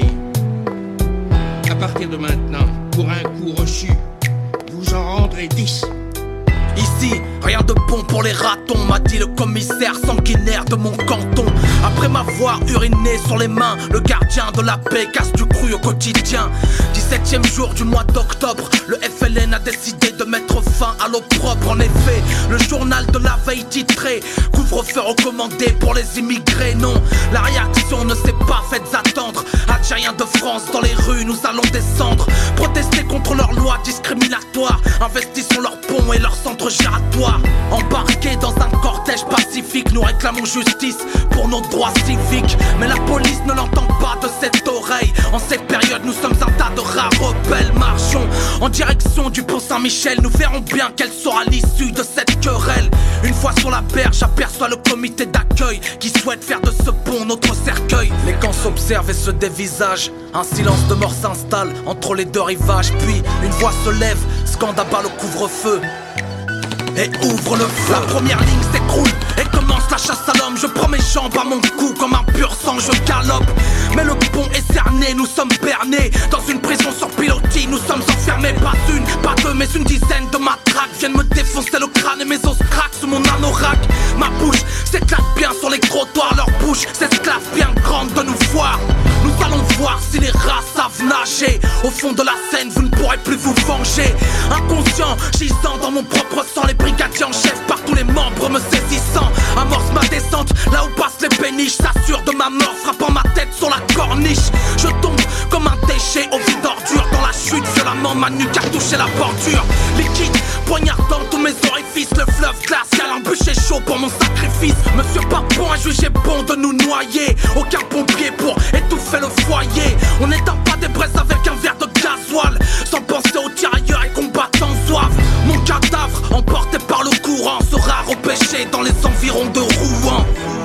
Speaker 12: À partir de maintenant, pour un coup reçu, vous en rendrez dix.
Speaker 11: Ici, rien de bon pour les ratons, m'a dit le commissaire sanguinaire de mon canton. Après m'avoir uriné sur les mains, le gardien de la paix casse du cru au quotidien. dix-septième jour du mois d'octobre, le F L N a décidé de mettre fin à l'opprobre. En effet, le journal de la veille titré couvre-feu recommandé pour les immigrés. Non, la réaction ne s'est pas faite attendre. Algériens de France dans les rues, nous allons descendre, protester contre leurs lois discriminatoires. Investissons leurs ponts et leurs centres giratoires. Embarqués dans un cortège pacifique, nous réclamons justice pour nos droits civiques. Mais la police ne l'entend pas de cette oreille. En cette période, nous sommes un tas de rares rebelles. Marchons en direction du pont Saint-Michel. Nous verrons bien quelle sera l'issue de cette querelle. Une fois sur la berge, j'aperçois le comité d'accueil qui souhaite faire de ce pont notre cercueil. Les camps s'observent et se dévisagent. Un silence de mort s'installe entre les deux rivages. Puis une voix se lève, scande à bas le couvre-feu et ouvre le feu. La première ligne s'écroule et commence la chasse à l'homme. Je prends mes jambes à mon cou comme un pur sang, je galope. Mais le pont est cerné, nous sommes bernés dans une prison sur pilotis, nous sommes enfermés. Pas une, pas deux, mais une dizaine de matraques viennent me défoncer le crâne et mes os craquent sous mon anorak. Ma bouche s'éclate bien sur les trottoirs, leur bouche s'esclave bien grande de nous voir. Nous allons voir si les rats savent nager. Au fond de la Seine, vous ne pourrez plus vous venger. Inconscient, gisant dans mon propre sang, les brigadiers en chef par tous les membres me saisissant. Amorce ma descente, là où passent les péniches, s'assure de ma mort, frappant ma tête sur la corniche. Je tombe comme un déchet au vide d'ordure. Dans la chute, violemment, ma nuque a touché la bordure. Liquide, poignardant tous mes orifices. Le fleuve glacial, un bûcher chaud pour mon sacrifice. Monsieur Papon a jugé bon de nous noyer. Aucun pompier pour étouffer le foyer. On n'éteint pas des braises avec un verre de gasoil, sans penser aux tirailleurs et combattants zouaves. Mon cadavre, emporté par le courant, sera repêché dans les environs de Rouen.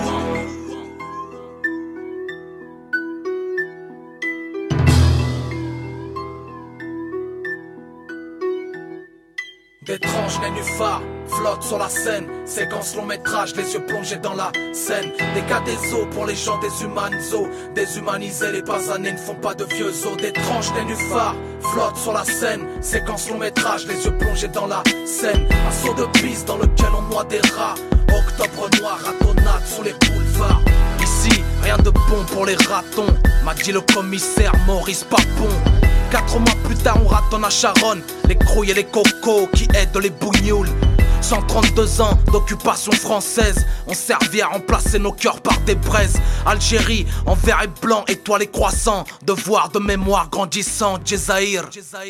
Speaker 11: D'étranges nénuphars flottent sur la scène. Séquence long métrage, les yeux plongés dans la Seine. Des cas des eaux pour les gens déshumanisés. Déshumanisés, les basanés ne font pas de vieux os. D'étranges nénuphars flottent sur la scène. Séquence long métrage, les yeux plongés dans la Seine. Un saut de piste dans lequel on noie des rats. Octobre noir, ratonnade sous les boulevards. Ici, rien de bon pour les ratons, m'a dit le commissaire Maurice Papon. Quatre mois plus tard, on ratonne à Charonne. Les crouilles et les cocos qui aident les bougnoules. cent trente-deux ans d'occupation française ont servi à remplacer nos cœurs par des braises. Algérie, en vert et blanc, étoile et croissant. Devoir de mémoire grandissant, Djezaïr.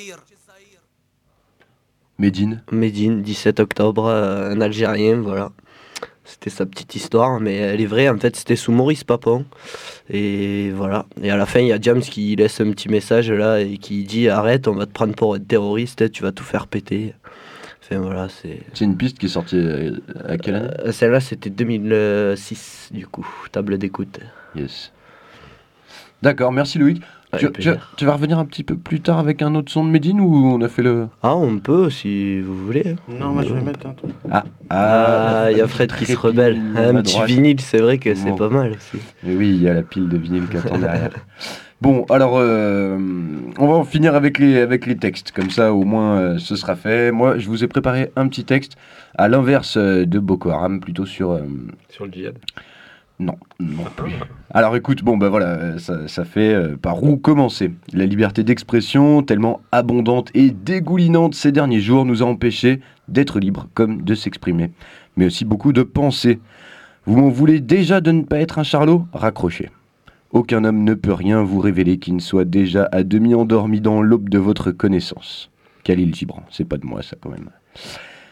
Speaker 7: Médine.
Speaker 10: Médine, dix-sept octobre, euh, un Algérien, voilà. C'était sa petite histoire, mais elle est vraie, en fait, c'était sous Maurice Papon. Et voilà. Et à la fin, il y a James qui laisse un petit message là et qui dit « Arrête, on va te prendre pour un terroriste, tu vas tout faire péter. » Enfin voilà, c'est...
Speaker 7: C'est une piste qui est sortie à quelle année ?
Speaker 10: euh, Celle-là, c'était deux mille six, du coup, table d'écoute.
Speaker 7: Yes. D'accord, merci Loïc. Tu, tu, tu vas revenir un petit peu plus tard avec un autre son de Médine ou on a fait le...
Speaker 10: Ah, on peut si vous voulez.
Speaker 9: Non, moi je vais mettre un truc.
Speaker 7: Ah,
Speaker 10: ah, il y a Fred qui se rebelle. Un petit droite. Vinyle, c'est vrai que c'est bon. Pas mal aussi.
Speaker 7: Mais oui, il y a la pile de vinyle qui attend derrière. Bon, alors, euh, on va en finir avec les, avec les textes. Comme ça, au moins, euh, ce sera fait. Moi, je vous ai préparé un petit texte à l'inverse de Boko Haram, plutôt sur... Euh,
Speaker 8: sur le djihad.
Speaker 7: Non, non plus. Alors écoute, bon bah voilà, ça, ça fait euh, par où commencer. La liberté d'expression, tellement abondante et dégoulinante ces derniers jours, nous a empêchés d'être libres comme de s'exprimer, mais aussi beaucoup de penser. Vous m'en voulez déjà de ne pas être un charlot ? Raccrochez. Aucun homme ne peut rien vous révéler qui ne soit déjà à demi endormi dans l'aube de votre connaissance. Khalil Gibran, c'est pas de moi ça quand même.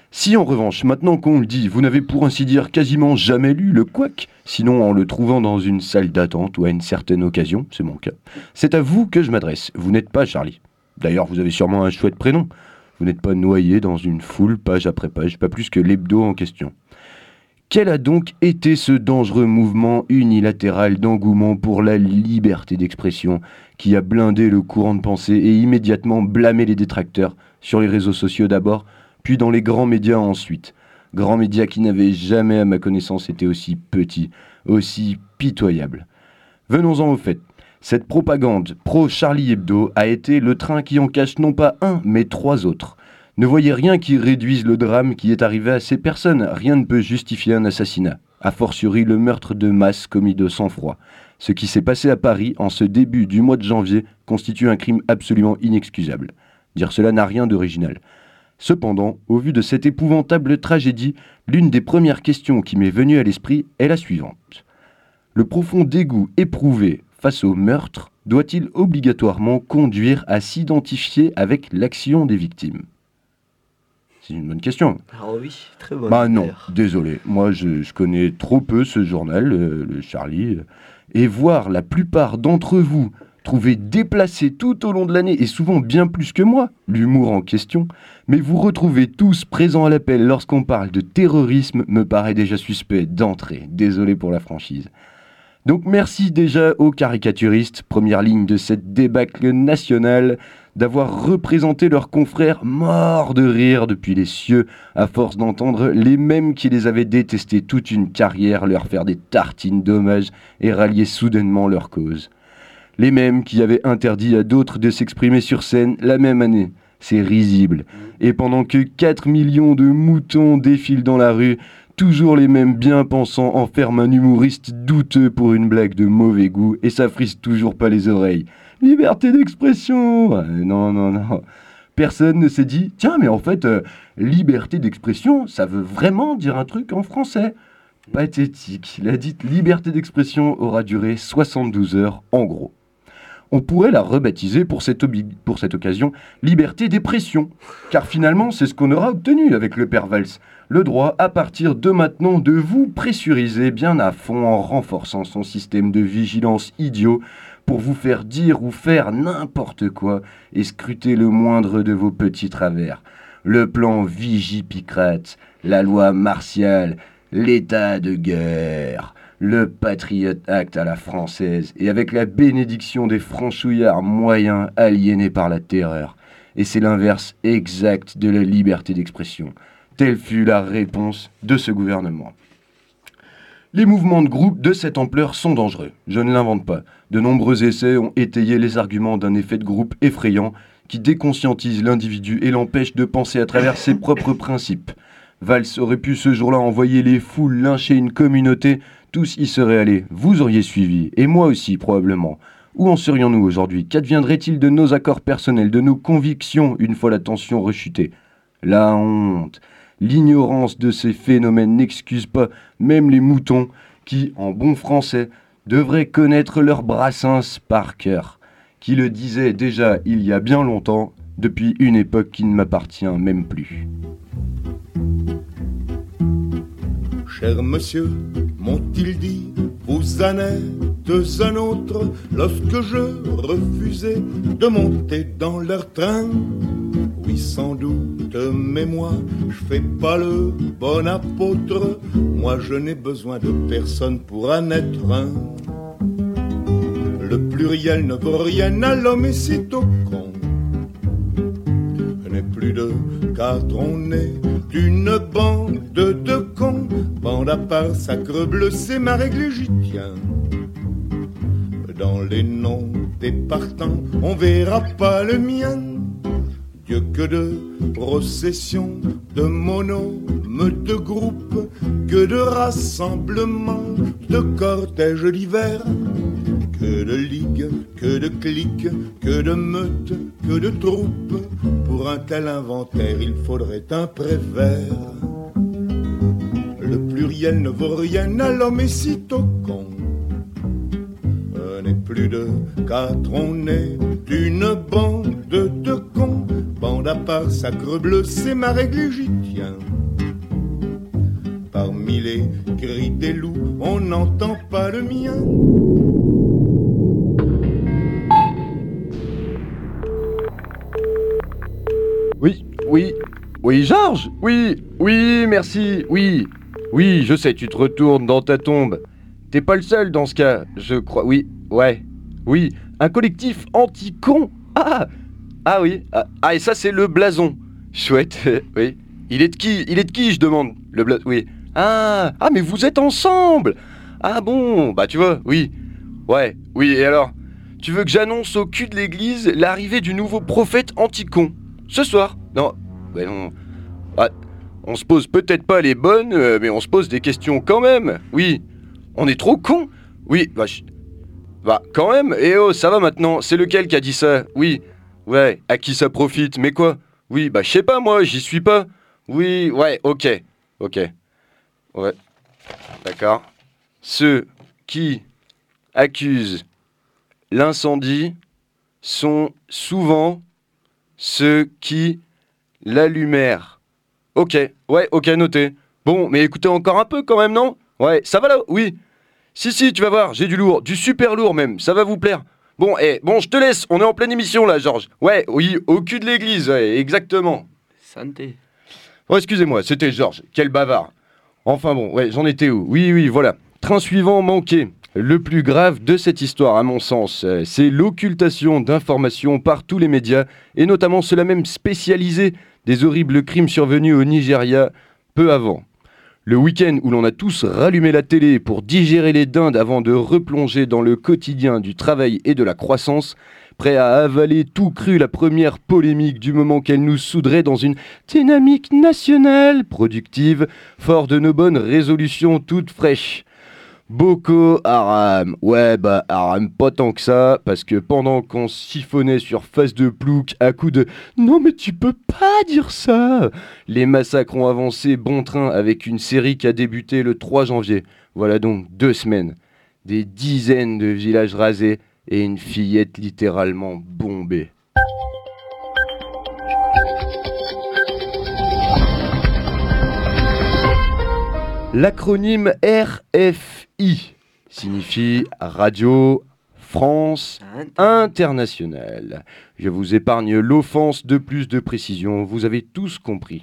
Speaker 7: Si en revanche, maintenant qu'on le dit, vous n'avez pour ainsi dire quasiment jamais lu le couac, sinon en le trouvant dans une salle d'attente ou à une certaine occasion, c'est mon cas, c'est à vous que je m'adresse, vous n'êtes pas Charlie. D'ailleurs, vous avez sûrement un chouette prénom. Vous n'êtes pas noyé dans une foule, page après page, pas plus que l'hebdo en question. Quel a donc été ce dangereux mouvement unilatéral d'engouement pour la liberté d'expression qui a blindé le courant de pensée et immédiatement blâmé les détracteurs, sur les réseaux sociaux d'abord, puis dans les grands médias ensuite. Grands médias qui n'avaient jamais, à ma connaissance, été aussi petits, aussi pitoyables. Venons-en au fait. Cette propagande pro-Charlie Hebdo a été le train qui en cache non pas un, mais trois autres. Ne voyez rien qui réduise le drame qui est arrivé à ces personnes. Rien ne peut justifier un assassinat. A fortiori le meurtre de masse commis de sang-froid. Ce qui s'est passé à Paris en ce début du mois de janvier constitue un crime absolument inexcusable. Dire cela n'a rien d'original. Cependant, au vu de cette épouvantable tragédie, l'une des premières questions qui m'est venue à l'esprit est la suivante. Le profond dégoût éprouvé face au meurtre doit-il obligatoirement conduire à s'identifier avec l'action des victimes ? C'est une bonne question.
Speaker 10: Ah oui, très bonne.
Speaker 7: Bah non, désolé. Moi, je, je connais trop peu ce journal, euh, le Charlie. Euh, et voir la plupart d'entre vous trouver déplacé tout au long de l'année, et souvent bien plus que moi, l'humour en question, mais vous retrouvez tous présents à l'appel lorsqu'on parle de terrorisme, me paraît déjà suspect d'entrée. Désolé pour la franchise. Donc merci déjà aux caricaturistes, première ligne de cette débâcle nationale, d'avoir représenté leurs confrères morts de rire depuis les cieux, à force d'entendre les mêmes qui les avaient détestés toute une carrière leur faire des tartines d'hommage et rallier soudainement leur cause. Les mêmes qui avaient interdit à d'autres de s'exprimer sur scène la même année. C'est risible. Et pendant que quatre millions de moutons défilent dans la rue, toujours les mêmes bien-pensants enferment un humoriste douteux pour une blague de mauvais goût et ça frise toujours pas les oreilles. Liberté d'expression euh, Non, non, non. Personne ne s'est dit, tiens, mais en fait, euh, liberté d'expression, ça veut vraiment dire un truc en français. Pathétique. La dite liberté d'expression aura duré soixante-douze heures, en gros. On pourrait la rebaptiser pour cette, obi- pour cette occasion liberté d'expression, car finalement, c'est ce qu'on aura obtenu avec le père Valls. Le droit, à partir de maintenant, de vous pressuriser bien à fond en renforçant son système de vigilance idiot pour vous faire dire ou faire n'importe quoi et scruter le moindre de vos petits travers. Le plan Vigipicrate, la loi martiale, l'état de guerre, le Patriot Act à la française et avec la bénédiction des franchouillards moyens aliénés par la terreur. Et c'est l'inverse exact de la liberté d'expression. Telle fut la réponse de ce gouvernement. Les mouvements de groupe de cette ampleur sont dangereux. Je ne l'invente pas. De nombreux essais ont étayé les arguments d'un effet de groupe effrayant qui déconscientise l'individu et l'empêche de penser à travers ses propres principes. Valls aurait pu ce jour-là envoyer les foules lyncher une communauté, tous y seraient allés. Vous auriez suivi, et moi aussi probablement. Où en serions-nous aujourd'hui ? Qu'adviendrait-il de nos accords personnels, de nos convictions une fois la tension rechutée ? La honte. L'ignorance de ces phénomènes n'excuse pas même les moutons qui, en bon français, devraient connaître leur Brassens par cœur, qui le disait déjà il y a bien longtemps, depuis une époque qui ne m'appartient même plus.
Speaker 13: Cher monsieur, m'ont-ils dit, vous en êtes un autre, lorsque je refusais de monter dans leur train. Oui, sans doute, mais moi, je fais pas le bon apôtre. Moi, je n'ai besoin de personne pour en être un. Le pluriel ne vaut rien à l'homme et c'est au con. N'est plus de quatre, on est une bande de cons. Bande à part, sacre bleu, c'est ma règle et j'y tiens. Dans les noms des partants, on verra pas le mien. Dieu que de processions, de monômes, de groupes, que de rassemblements, de cortèges d'hiver, que de ligues, que de cliques, que de meutes, que de troupes. Pour un tel inventaire, il faudrait un prévert. Le pluriel ne vaut rien à l'homme et sitôt con. On n'est plus de quatre, on est une bande de cons. Bande à part, sacre bleu, c'est ma règle et j'y tiens. Parmi les cris des loups, on n'entend pas le mien.
Speaker 7: Oui, oui, oui, Georges. Oui, oui, merci, oui. Oui, je sais, tu te retournes dans ta tombe. T'es pas le seul dans ce cas, je crois. Oui, ouais, oui, un collectif anti-con. Ah, ah oui, ah, ah, et ça c'est le blason. Chouette, oui. Il est de qui Il est de qui, je demande. Le blason, oui. Ah, ah, mais vous êtes ensemble. Ah bon, bah tu vois, oui. Ouais, oui, et alors ? Tu veux que j'annonce au cul de l'église l'arrivée du nouveau prophète anti-con ? Ce soir ? Non, bah non. Ah, on se pose peut-être pas les bonnes, euh, mais on se pose des questions quand même. Oui. On est trop cons ? Oui, bah, je... bah quand même. Eh oh, ça va maintenant. C'est lequel qui a dit ça ? Oui. Ouais, à qui ça profite ? Mais quoi ? Oui, bah je sais pas moi, j'y suis pas. Oui, ouais, ok. Ok. Ouais. D'accord. Ceux qui accusent l'incendie sont souvent ceux qui l'allumèrent. Ok, ouais, ok, noté. Bon, mais écoutez encore un peu quand même, non ? Ouais, ça va là ? Oui. Si, si, tu vas voir, j'ai du lourd, du super lourd même, ça va vous plaire. Bon, eh, bon, je te laisse, on est en pleine émission là, Georges. Ouais, oui, au cul de l'église, ouais, exactement.
Speaker 10: Santé.
Speaker 7: Oh, excusez-moi, c'était Georges, quel bavard. Enfin bon, ouais, j'en étais où ? Oui, oui, voilà. Train suivant manqué. Le plus grave de cette histoire, à mon sens, c'est l'occultation d'informations par tous les médias, et notamment ceux-là même spécialisés des horribles crimes survenus au Nigeria peu avant. Le week-end où l'on a tous rallumé la télé pour digérer les dindes avant de replonger dans le quotidien du travail et de la croissance, prêt à avaler tout cru la première polémique du moment qu'elle nous souderait dans une dynamique nationale productive, fort de nos bonnes résolutions toutes fraîches. Boko Haram, ouais bah Haram pas tant que ça, parce que pendant qu'on siphonnait sur face de plouc à coups de « Non mais tu peux pas dire ça !» les massacres ont avancé bon train avec une série qui a débuté le trois janvier. Voilà donc deux semaines. Des dizaines de villages rasés et une fillette littéralement bombée. L'acronyme R F I signifie Radio France Internationale. Je vous épargne l'offense de plus de précision, vous avez tous compris.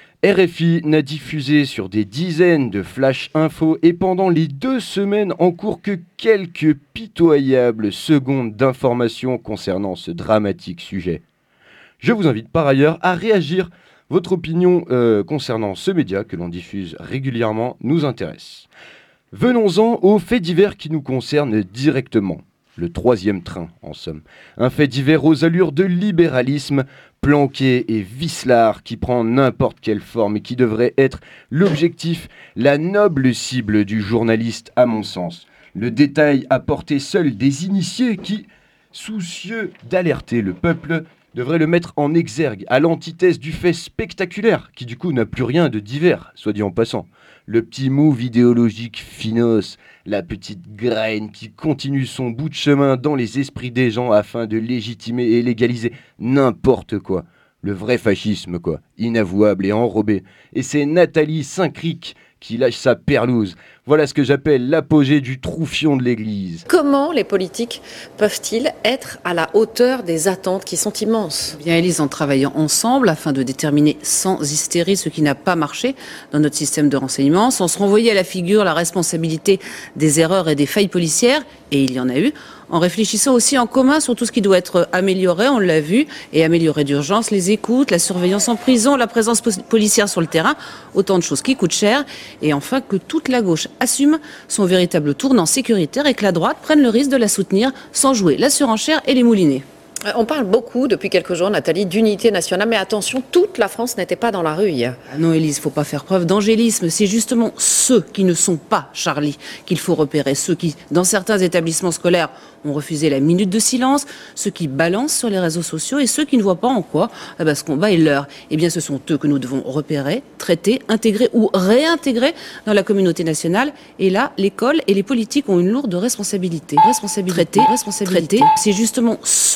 Speaker 7: R F I n'a diffusé sur des dizaines de flash infos et pendant les deux semaines en cours que quelques pitoyables secondes d'informations concernant ce dramatique sujet. Je vous invite par ailleurs à réagir. Votre opinion euh, concernant ce média que l'on diffuse régulièrement nous intéresse. Venons-en aux faits divers qui nous concernent directement. Le troisième train, en somme. Un fait divers aux allures de libéralisme, planqué et vicelard, qui prend n'importe quelle forme et qui devrait être l'objectif, la noble cible du journaliste, à mon sens. Le détail apporté seul des initiés qui, soucieux d'alerter le peuple, devrait le mettre en exergue, à l'antithèse du fait spectaculaire, qui du coup n'a plus rien de divers, soit dit en passant. Le petit move idéologique finos, la petite graine qui continue son bout de chemin dans les esprits des gens afin de légitimer et légaliser n'importe quoi. Le vrai fascisme, quoi, inavouable et enrobé. Et c'est Nathalie Saint-Cric qui lâche sa perlouse. Voilà ce que j'appelle l'apogée du troufion de l'Église.
Speaker 14: Comment les politiques peuvent-ils être à la hauteur des attentes qui sont immenses ?
Speaker 2: Eh bien, Élise, en travaillant ensemble afin de déterminer sans hystérie ce qui n'a pas marché dans notre système de renseignement, sans se renvoyer à la figure la responsabilité des erreurs et des failles policières, et il y en a eu, en réfléchissant aussi en commun sur tout ce qui doit être amélioré, on l'a vu, et amélioré d'urgence, les écoutes, la surveillance en prison, la présence policière sur le terrain, autant de choses qui coûtent cher, et enfin que toute la gauche assume son véritable tournant sécuritaire et que la droite prenne le risque de la soutenir sans jouer la surenchère et les moulinets.
Speaker 14: On parle beaucoup depuis quelques jours, Nathalie, d'unité nationale, mais attention, toute la France n'était pas dans la rue hier.
Speaker 2: Ah non, Élise, faut pas faire preuve d'angélisme. C'est justement ceux qui ne sont pas Charlie qu'il faut repérer. Ceux qui, dans certains établissements scolaires, ont refusé la minute de silence, ceux qui balancent sur les réseaux sociaux et ceux qui ne voient pas en quoi eh ben, ce combat est leur. Eh bien, ce sont eux que nous devons repérer, traiter, intégrer ou réintégrer dans la communauté nationale. Et là, l'école et les politiques ont une lourde responsabilité. Responsabilité, traiter, responsabilité. C'est justement ceux qui ne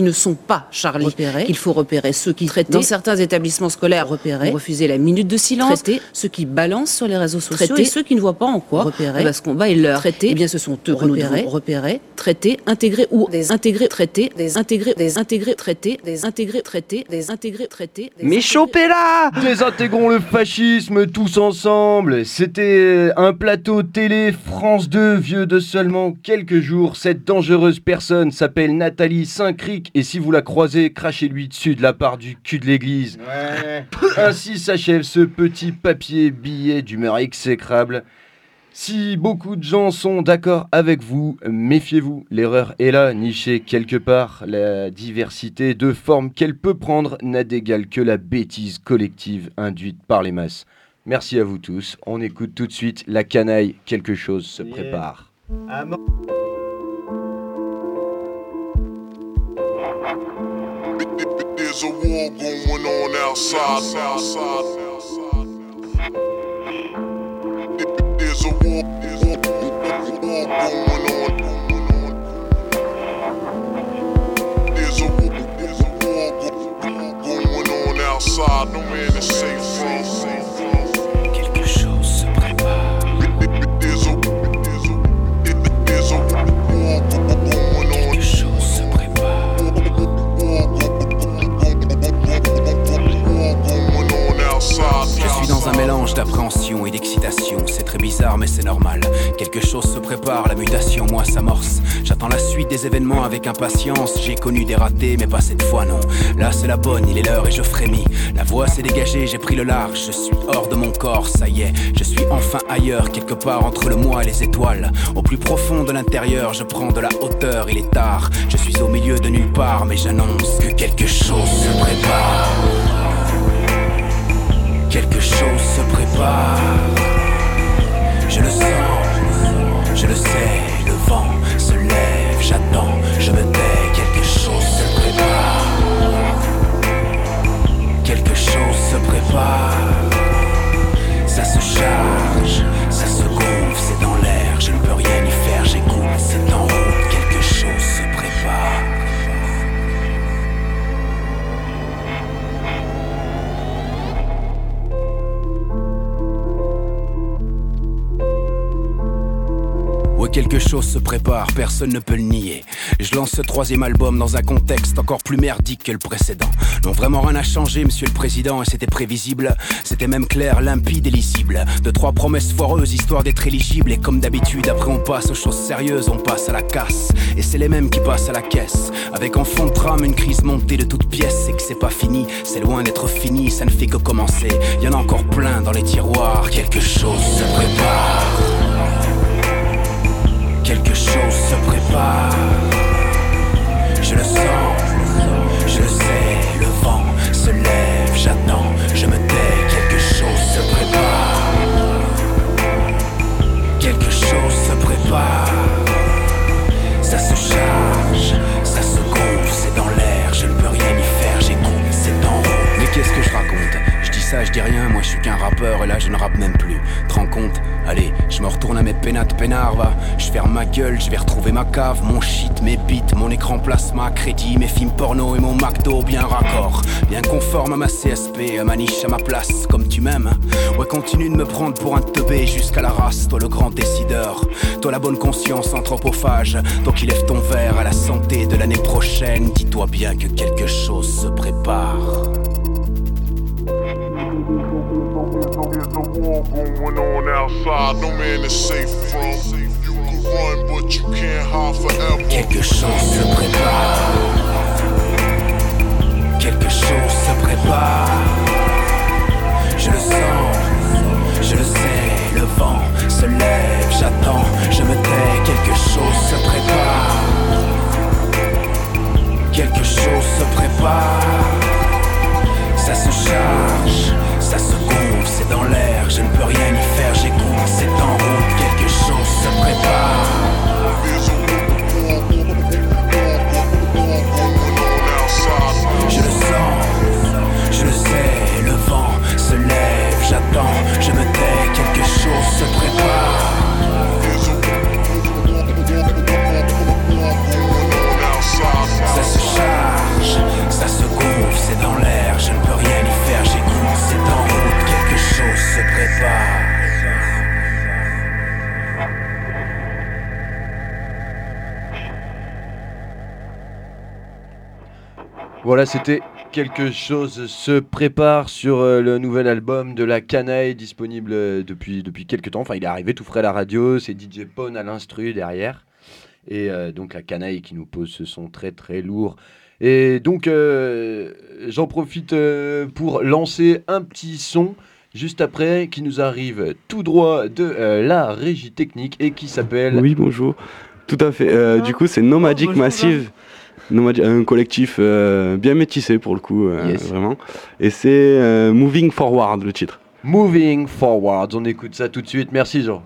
Speaker 2: ne sont pas Charlie. Repérer. Il faut repérer ceux qui traitent dans certains établissements scolaires. Repérer. Refuser la minute de silence. Traiter ceux qui balancent sur les réseaux sociaux. Traiter. Et ceux qui ne voient pas en quoi. Repérer. Parce qu'on va et leur. Traiter. Eh bien, ce sont eux. Repérer. Repérer. Traiter. Intégrer ou désintégrer. Traiter. Désintégrer. Désintégrer. Traiter. Désintégrer. Traiter. Désintégrer. Traiter.
Speaker 10: Mais chopez là.
Speaker 7: Désintégrons le fascisme tous ensemble. C'était un plateau télé France deux, vieux de seulement quelques jours. Cette dangereuse personne s'appelle Nathalie Saint-Cric et si vous la croisez, crachez-lui dessus de la part du cul de l'église. Ouais. Ainsi s'achève ce petit papier billet d'humeur exécrable. Si beaucoup de gens sont d'accord avec vous, méfiez-vous, l'erreur est là, nichée quelque part. La diversité de formes qu'elle peut prendre n'a d'égal que la bêtise collective induite par les masses. Merci à vous tous, on écoute tout de suite La Canaille, quelque chose se yeah. prépare. Am-
Speaker 15: There's a war going on outside, outside. There's a war, there's a war going on. There's a war, there's a war going on outside. No man is safe from.
Speaker 11: Quelque chose se prépare.
Speaker 15: There's a, there's a, there's a war going on.
Speaker 11: Quelque chose se prépare.
Speaker 15: Je
Speaker 11: suis dans un mélange d'appréhension et d'excitation. C'est très bizarre mais c'est normal. Quelque chose se prépare, la mutation moi s'amorce. J'attends la suite des événements avec impatience. J'ai connu des ratés mais pas cette fois non. Là c'est la bonne, il est l'heure et je frémis. La voix s'est dégagée, j'ai pris le large. Je suis hors de mon corps, ça y est. Je suis enfin ailleurs, quelque part entre le moi et les étoiles. Au plus profond de l'intérieur, je prends de la hauteur, il est tard. Je suis au milieu de nulle part mais j'annonce que quelque chose se prépare. Quelque chose se prépare. Je le sens, je le sais, le vent se lève, j'attends, je me tais. Quelque chose se prépare. Quelque chose se prépare. Ça se charge, ça se gonfle, c'est dans l'air, je ne peux rien y faire, j'écoute, c'est en route. Quelque chose se prépare. Ouais, quelque chose se prépare, personne ne peut le nier. Je lance ce troisième album dans un contexte encore plus merdique que le précédent. Non, vraiment rien n'a changé, monsieur le président, et c'était prévisible. C'était même clair, limpide et lisible. De trois promesses foireuses, histoire d'être éligible. Et comme d'habitude, après on passe aux choses sérieuses, on passe à la casse. Et c'est les mêmes qui passent à la caisse. Avec en fond de trame une crise montée de toutes pièces. C'est que c'est pas fini, c'est loin d'être fini, ça ne fait que commencer. Y'en a encore plein dans les tiroirs, quelque chose se prépare. Quelque chose se prépare. Je le sens, je le sais, le vent se lève, j'attends, je me tais. Quelque chose se prépare. Quelque chose se prépare. Ça se charge, ça se gonfle, c'est dans l'air, je ne peux rien y faire, j'écoute, c'est en route. Mais qu'est-ce que je raconte ? Je dis ça, je dis rien, moi je suis qu'un rappeur et là je ne rappe même plus. Te rends compte ? Allez, je me retourne à mes pénates peinards, va. Je ferme ma gueule, je vais retrouver ma cave, mon shit, mes beats, mon écran plasma, crédit, mes films porno et mon McDo bien raccord. Bien conforme à ma C S P, à ma niche, à ma place, comme tu m'aimes. Ouais, continue de me prendre pour un teubé jusqu'à la race, toi le grand décideur. Toi la bonne conscience anthropophage, toi qui lèves ton verre à la santé de l'année prochaine. Dis-toi bien que quelque chose se prépare.
Speaker 15: Going on outside, no man is safe from. You can run, but you can't hide forever.
Speaker 11: Quelque chose se prépare. Quelque chose se prépare. Je le sens, je le sais, le vent se lève, j'attends, je me tais. Quelque chose se prépare. Quelque chose se prépare. Ça se charge, ça se gonfle, c'est dans l'air, je ne peux rien y faire, j'écoute, c'est en route, quelque chose se prépare. Je le sens, je le sais, le vent se lève, j'attends, je me tais, quelque chose se prépare. Ça se charge.
Speaker 7: Voilà, c'était Quelque chose se prépare sur euh, le nouvel album de la Canaille, disponible euh, depuis, depuis quelques temps. Enfin, il est arrivé tout frais à la radio, c'est D J Pone à l'instru derrière. Et euh, donc la Canaille qui nous pose ce son très très lourd. Et donc euh, j'en profite euh, pour lancer un petit son juste après qui nous arrive tout droit de euh, la régie technique et qui s'appelle...
Speaker 16: Oui, bonjour. Tout à fait. Euh, du coup, c'est Nomadic
Speaker 7: Oh,
Speaker 16: Massive. Nomadic, un collectif euh, bien métissé pour le coup, euh,
Speaker 7: Yes.
Speaker 16: vraiment. Et c'est euh, Moving Forward le titre.
Speaker 7: Moving Forward, on écoute ça tout de suite. Merci Jean.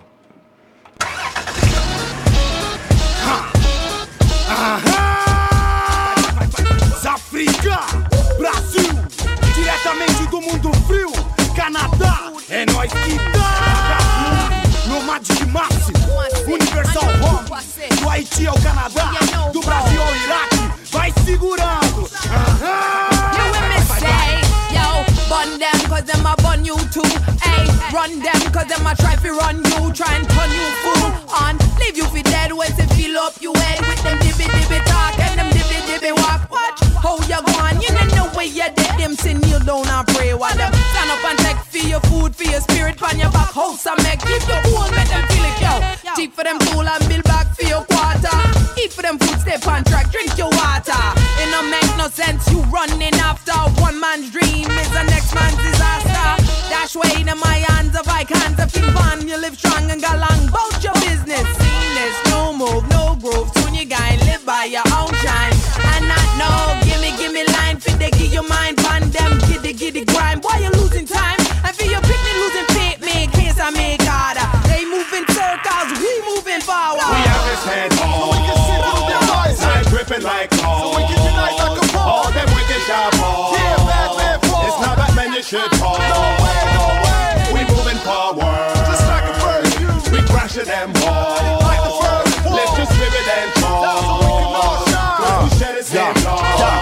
Speaker 11: África, Brasil, diretamente do mundo frio, Canadá, é nós que tá. Nomadic Massive, Universal Home, do Haiti ao Canadá, do Brasil ao Iraque, vai segurando.
Speaker 6: You hear me say, yo, bun them cause them a bun you too. Ay, run them cause them a try fi run you. Try and turn you fool on. Leave you fi dead when they fill up you head with them dibby dibby talk and them dibby dibby walk. Watch how you go on, you don't know where you dead. Them say kneel down and pray while them stand up and take for your food, for your spirit, pan your back house and make keep your cool, make them feel it, yo. Deep for them tool and build back for your quarter. Eat for them food, step on track, drink your water. It don't make no sense you running after one man's dream is the next man's disaster. Dash way to my hands of I can't feel fun. You live strong and got long bout your business. Seamless, no move, no groove. Soon you gotta live by your own shine. And not know, gimme, gimme line. Fit they give your mind, pan them, giddy, giddy grind. Why you losing time? And for your picnic losing fit me in case I make harder. They move in circles, we moving forward.
Speaker 11: We have this head on, so we can see through their eyes. Time gripping like law, so we can unite like a ball. All them wicked sharp balls. Yeah, bad man fall. It's not that many should fall. No way, no way. We moving forward, just like a bird. We crashing them walls, like the first. Let's just spirit and fall. So we can all shine. Cause we share the same law.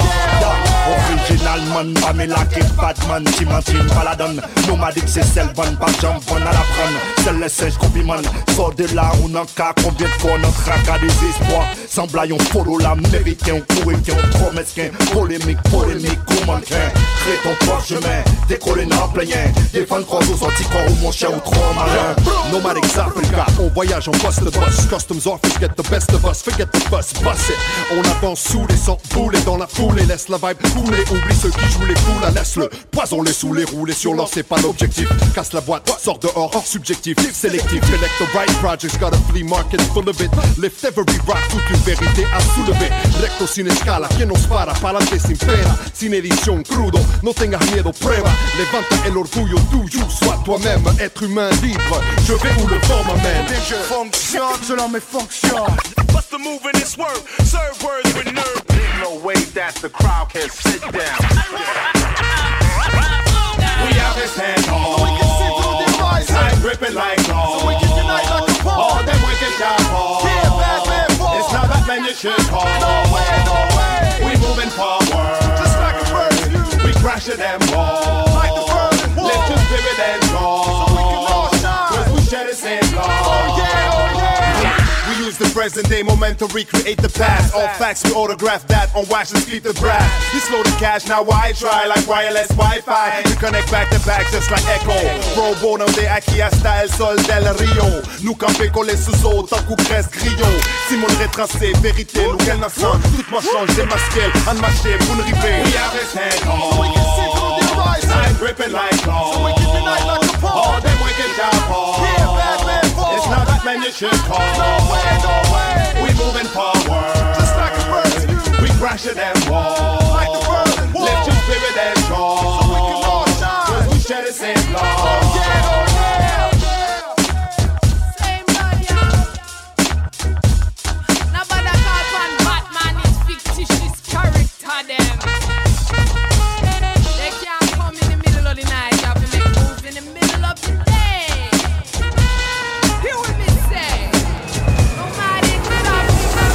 Speaker 17: Original man, Pamela qui Batman, Tim Tim Paladon. Nomadic c'est celle bonne, pas jump on à la prenne. Celle les singes compliment. Sort de là, on en cas, combien de fois notre raca des espoirs. Semblaillons follow l'américain, on courait qui on trop mesquin. Polémique, polémique, comment qu'un. Crée ton propre chemin, décoller dans plein. Défendre croise aux anticorps ou mon chien ou trop malin.
Speaker 18: Nomadic Africa, on voyage, on bosse le boss. Customs office, get the best of us, forget the bus, boss it. On avance sous les sangs, bouler dans la foule et laisse la vibe couler. Oublie ceux qui jouent les foules, laisse le poison les sous les rouler sur l'or, c'est pas l'objectif. Casse la boîte, sors dehors, hors subjectif, sélectif. Select the right projects, got a flea market full of it. Lift every rock, toute une vérité à soulever. Recto sin escala, quien nos para, pa'lante sin pena. Sin edición, crudo, no tengas miedo, prueba. Levanta el orgullo tuyo, sois toi-même, être humain libre. Je vais où le vent m'amène.
Speaker 11: Fonctionne selon mes fonctions. What's the move in this word? Serve words with nerve. There's no way that the crowd can sit down. We have this head on, so we can see through their eyes. Time gripping like law, so we can unite like a ball. All them wicked sharp balls. Yeah, bad man fall. It's not that many should call. No way, no way. We moving forward, just like a bird. We crashing them walls, like the bird. Lift your spirit and draw, so we can all shine. Cause we share the same law. Oh yeah, oh yeah. We use the present day moment to recreate the past. All facts, we autograph that on wax and speed the brass. You slow the cash, now I try like wireless Wi-Fi. We connect back to back just like Echo. Pro bono de aquí hasta el sol del Rio. Nous camper collés sous eau, tant coup cresse grillon. Simon retracé, vérité, lequel nation. Tout moi change, démasqué, unmatché, pour ne river. We have his head on, so we can see through their eyes. Time gripping like law, so we can unite like a ball. All them wicked job balls. Yeah, bad man fall. It's not that many should call. No way, no way. We moving forward, just like a bird. We crashing them walls, like the bird. Lift your spirit and draw, so we can all shine. Cause we share the same law. Oh yeah, oh yeah, oh yeah.
Speaker 6: Same body, now but I call one Batman is fictitious character them. They can't come in the middle of the night, you have to make moves in the middle of the day. Hear what me say? Nobody stop.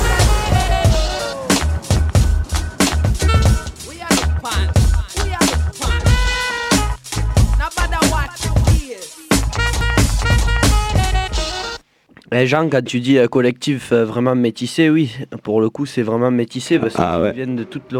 Speaker 6: We are the pan, we are the pan. Now but I watch your ears.
Speaker 10: Eh Jean, quand tu dis euh, collectif euh, vraiment métissé, oui, pour le coup c'est vraiment métissé parce qu'ils
Speaker 16: Ah ouais.
Speaker 10: viennent de toute l'Europe.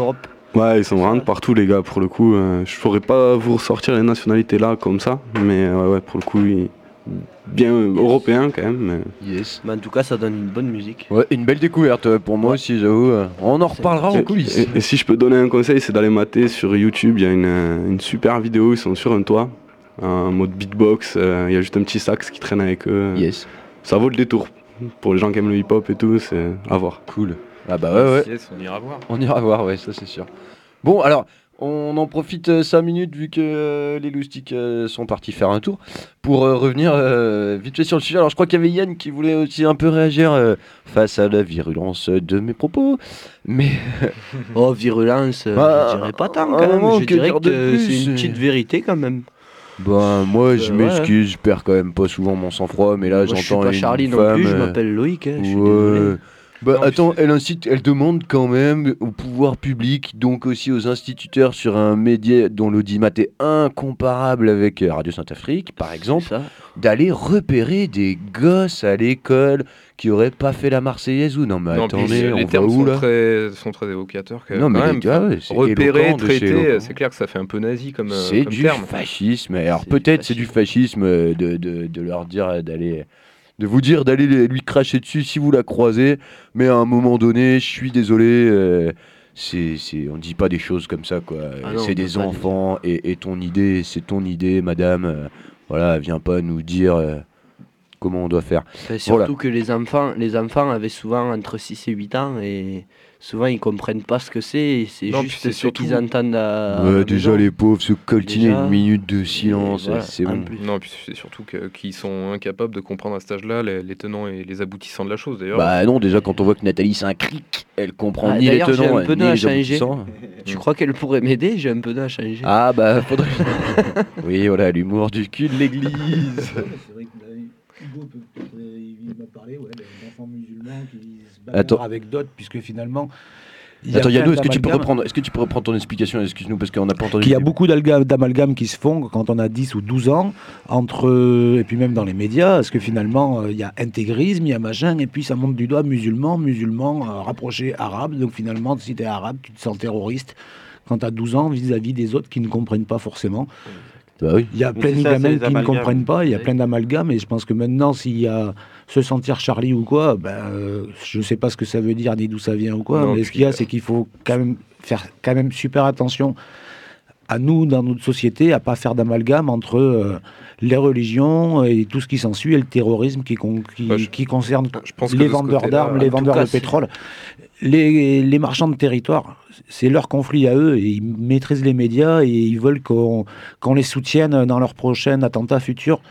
Speaker 16: Ouais, ils sont vraiment de partout, les gars, pour le coup. Euh, je pourrais pas vous ressortir les nationalités là, comme ça, mais euh, ouais, ouais, pour le coup, ils... bien euh, européens quand même. Mais...
Speaker 10: Yes. Mais en tout cas, ça donne une bonne musique.
Speaker 7: Ouais, une belle découverte euh, pour moi aussi, j'avoue. euh, On en reparlera en
Speaker 16: Et,
Speaker 7: coulisses.
Speaker 16: et- et si je peux donner un conseil, c'est d'aller mater sur YouTube. Il y a une, euh, une super vidéo, ils sont sur un toit, en mode beatbox. euh, Il y a juste un petit sax qui traîne avec eux.
Speaker 7: Yes.
Speaker 16: Ça vaut le détour. Pour les gens qui aiment le hip-hop et tout, c'est à voir.
Speaker 7: Cool. Ah bah ouais, ouais.
Speaker 8: Yes, on ira voir.
Speaker 7: On ira voir, ouais, ça c'est sûr. Bon, alors, on en profite cinq minutes vu que euh, les loustiques euh, sont partis faire un tour pour euh, revenir euh, vite fait sur le sujet. Alors, je crois qu'il y avait Yann qui voulait aussi un peu réagir euh, face à la virulence de mes propos. Mais.
Speaker 10: Oh, virulence, euh,
Speaker 7: Bah,
Speaker 10: je dirais pas tant
Speaker 7: à
Speaker 10: quand
Speaker 7: un
Speaker 10: même.
Speaker 7: moment,
Speaker 10: Je
Speaker 7: que
Speaker 10: dirais
Speaker 7: dire
Speaker 10: que
Speaker 7: de
Speaker 10: euh,
Speaker 7: plus,
Speaker 10: c'est une
Speaker 7: euh,
Speaker 10: petite vérité quand même.
Speaker 7: Ben, moi, je
Speaker 10: Euh, ouais.
Speaker 7: m'excuse, je perds quand même pas souvent mon sang-froid, mais là,
Speaker 10: Moi, je suis
Speaker 7: j'entends
Speaker 10: pas
Speaker 7: une
Speaker 10: Charlie non
Speaker 7: femme,
Speaker 10: plus, je
Speaker 7: euh,
Speaker 10: m'appelle Loïc, hein, je suis
Speaker 7: ouais.
Speaker 10: désolé.
Speaker 7: Bah
Speaker 10: Non,
Speaker 7: attends, elle incite, elle demande quand même au pouvoir public, donc aussi aux instituteurs sur un média dont l'audimat est incomparable avec euh, Radio Sainte-Afrique, par exemple, d'aller repérer des gosses à l'école qui auraient pas fait la Marseillaise ou non mais
Speaker 8: Non, puis,
Speaker 7: attendez,
Speaker 8: euh,
Speaker 7: on
Speaker 8: les
Speaker 7: va
Speaker 8: termes
Speaker 7: où
Speaker 8: sont
Speaker 7: là
Speaker 8: très, sont très évocateurs. Que,
Speaker 7: Non,
Speaker 8: quand
Speaker 7: mais les
Speaker 8: même,
Speaker 7: gars,
Speaker 8: enfin,
Speaker 7: ouais, c'est
Speaker 8: repérer,
Speaker 7: éloquent de chez
Speaker 8: traiter,
Speaker 7: éloquent.
Speaker 8: c'est clair que ça fait un peu nazi comme, euh,
Speaker 7: C'est
Speaker 8: comme
Speaker 7: du
Speaker 8: terme.
Speaker 7: fascisme. Alors peut-être c'est du fascisme euh, de, de, de leur dire euh, d'aller, de vous dire d'aller les- lui cracher dessus si vous la croisez. Mais à un moment donné, je suis désolé. euh, c'est, c'est, on dit pas des choses comme ça quoi.
Speaker 10: Ah non,
Speaker 7: c'est
Speaker 10: on
Speaker 7: des
Speaker 10: peut pas
Speaker 7: enfants et, et ton idée, c'est ton idée, madame. euh, voilà, viens pas nous dire euh, comment on doit faire.
Speaker 10: Enfin, surtout
Speaker 7: Voilà.
Speaker 10: que les enfants, les enfants avaient souvent entre six et huit ans et souvent ils comprennent pas ce que c'est. Et c'est
Speaker 8: Non,
Speaker 10: juste
Speaker 8: puis c'est
Speaker 10: ce
Speaker 8: surtout-
Speaker 10: qu'ils entendent à.
Speaker 7: Ouais,
Speaker 10: à la
Speaker 7: déjà
Speaker 10: maison.
Speaker 7: les pauvres se coltiner
Speaker 10: Déjà,
Speaker 7: une minute de silence,
Speaker 10: voilà,
Speaker 7: c'est
Speaker 10: en
Speaker 7: bon.
Speaker 10: plus.
Speaker 8: Non, puis c'est surtout que- qu'ils sont incapables de comprendre à cet âge-là les, les tenants et les aboutissants de la chose d'ailleurs.
Speaker 7: Bah non, déjà quand on voit que Nathalie c'est un cric, elle comprend
Speaker 10: Ah,
Speaker 7: ni les
Speaker 10: d'ailleurs, j'ai
Speaker 7: tenants
Speaker 10: un peu
Speaker 7: ni
Speaker 10: d'eux à
Speaker 7: les
Speaker 10: changer.
Speaker 7: aboutissants.
Speaker 10: Tu crois qu'elle pourrait m'aider? J'ai un peu d'eux à changer.
Speaker 7: Ah bah faudrait. Oui voilà, l'humour du cul de l'église.
Speaker 19: C'est vrai que là, Hugo peut peut-être euh, il m'a parlé ouais, d'enfants musulmans qui se bagarrent
Speaker 7: Attends.
Speaker 19: avec d'autres, puisque finalement. il y a
Speaker 7: Attends
Speaker 19: plein
Speaker 7: Yannou, est-ce que tu peux
Speaker 19: d'amalgames.
Speaker 7: reprendre, est-ce que tu peux reprendre ton explication, excuse-nous parce qu'on n'a pas entendu.
Speaker 19: Qu'il y a beaucoup d'alga- d'amalgames qui se font quand on a dix ou douze ans, entre, euh, et puis même dans les médias, parce que finalement, euh, il y a intégrisme, il y a machin, et puis ça monte du doigt musulman, musulman euh, rapproché arabe, donc finalement, si tu es arabe, tu te sens terroriste quand tu as douze ans vis-à-vis des autres qui ne comprennent pas forcément.
Speaker 7: Bah oui.
Speaker 19: Il y a
Speaker 9: Mais
Speaker 19: plein
Speaker 9: c'est
Speaker 19: de
Speaker 9: ça,
Speaker 19: gamins
Speaker 9: c'est les
Speaker 19: qui ne
Speaker 9: amalgames.
Speaker 19: comprennent pas, il y a
Speaker 9: Oui.
Speaker 19: plein d'amalgames, et je pense que maintenant, s'il y a se sentir Charlie ou quoi, ben, euh, je ne sais pas ce que ça veut dire, ni d'où ça vient ou quoi,
Speaker 8: Non,
Speaker 19: mais
Speaker 8: puis,
Speaker 19: ce qu'il y a,
Speaker 8: euh,
Speaker 19: c'est qu'il faut quand même faire quand même super attention à nous, dans notre société, à pas faire d'amalgame entre euh, les religions et tout ce qui s'ensuit, et le terrorisme qui, con- qui,
Speaker 8: Bah, je-
Speaker 19: qui concerne
Speaker 8: pense que
Speaker 19: les
Speaker 8: de ce
Speaker 19: vendeurs
Speaker 8: côté-là,
Speaker 19: d'armes, les
Speaker 8: en tout
Speaker 19: vendeurs
Speaker 10: cas,
Speaker 19: de
Speaker 10: c'est-
Speaker 19: pétrole, les, les marchands de territoire. C'est leur conflit à eux, et ils maîtrisent les médias, et ils veulent qu'on qu'on les soutienne dans leur prochain attentat futur,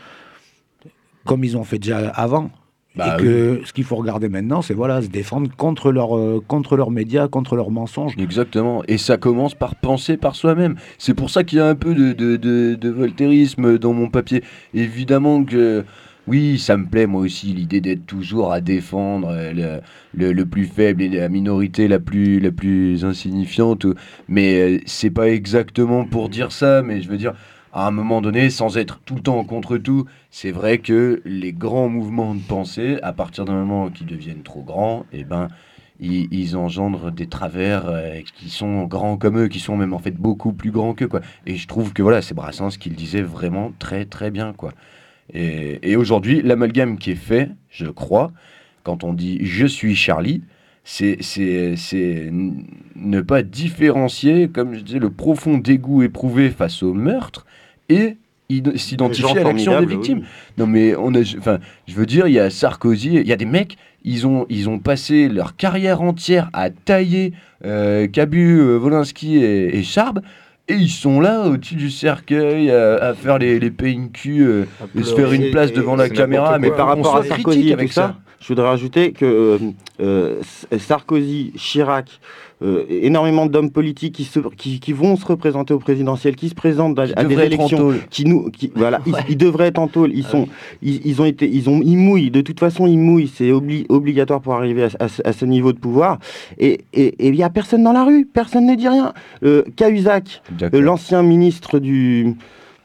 Speaker 19: comme ils ont fait déjà avant.
Speaker 7: Bah
Speaker 19: et que ce qu'il faut regarder maintenant, c'est voilà, se défendre contre, leur, euh, contre leurs médias, contre leurs mensonges.
Speaker 7: Exactement, et ça commence par penser par soi-même. C'est pour ça qu'il y a un peu de, de, de, de voltairisme dans mon papier. Évidemment que, oui, ça me plaît moi aussi, l'idée d'être toujours à défendre euh, le, le, le plus faible et la minorité la plus, la plus insignifiante. Mais euh, c'est pas exactement pour dire ça, mais je veux dire, à un moment donné, sans être tout le temps contre tout, c'est vrai que les grands mouvements de pensée, à partir d'un moment qu'ils deviennent trop grands, eh ben, ils, ils engendrent des travers euh, qui sont grands comme eux, qui sont même en fait beaucoup plus grands qu'eux, quoi. Et je trouve que voilà, c'est Brassens qui le disait vraiment très très bien, quoi. Et, et aujourd'hui, l'amalgame qui est fait, je crois, quand on dit « je suis Charlie », c'est, c'est, c'est n- ne pas différencier, comme je disais, le profond dégoût éprouvé face au meurtre et id- s'identifier
Speaker 9: gens
Speaker 7: à l'action des
Speaker 9: formidables,
Speaker 7: victimes.
Speaker 9: oui.
Speaker 7: Non mais on a, enfin, je veux dire, il y a Sarkozy, il y a des mecs, ils ont, ils ont passé leur carrière entière à tailler euh, Cabu, euh, Volinsky et, et Charb. Et ils sont là, au-dessus du cercueil, à, à faire les, les P N Q, euh, et se faire une place devant la
Speaker 9: C'est
Speaker 7: caméra.
Speaker 9: n'importe
Speaker 7: Mais
Speaker 9: quoi. par
Speaker 7: on
Speaker 9: rapport
Speaker 7: soit
Speaker 9: à Sarkozy
Speaker 7: critique
Speaker 9: et
Speaker 7: avec
Speaker 9: tout ça, je voudrais rajouter que euh, euh, Sarkozy, Chirac, euh, énormément d'hommes politiques qui, se, qui, qui vont se représenter au présidentiel, qui se présentent à, à des
Speaker 7: devraient être en
Speaker 9: élections,
Speaker 7: tôle.
Speaker 9: qui nous, qui, voilà,
Speaker 10: Ouais.
Speaker 9: ils, ils devraient être en tôle. Ils sont, ils, ils ont été, ils ont, ils mouillent. De toute façon, ils mouillent. C'est obli- obligatoire pour arriver à, à ce- à ce niveau de pouvoir. Et il y a personne dans la rue. Personne ne dit rien. Euh, Cahuzac,
Speaker 7: D'accord.
Speaker 9: euh, l'ancien ministre du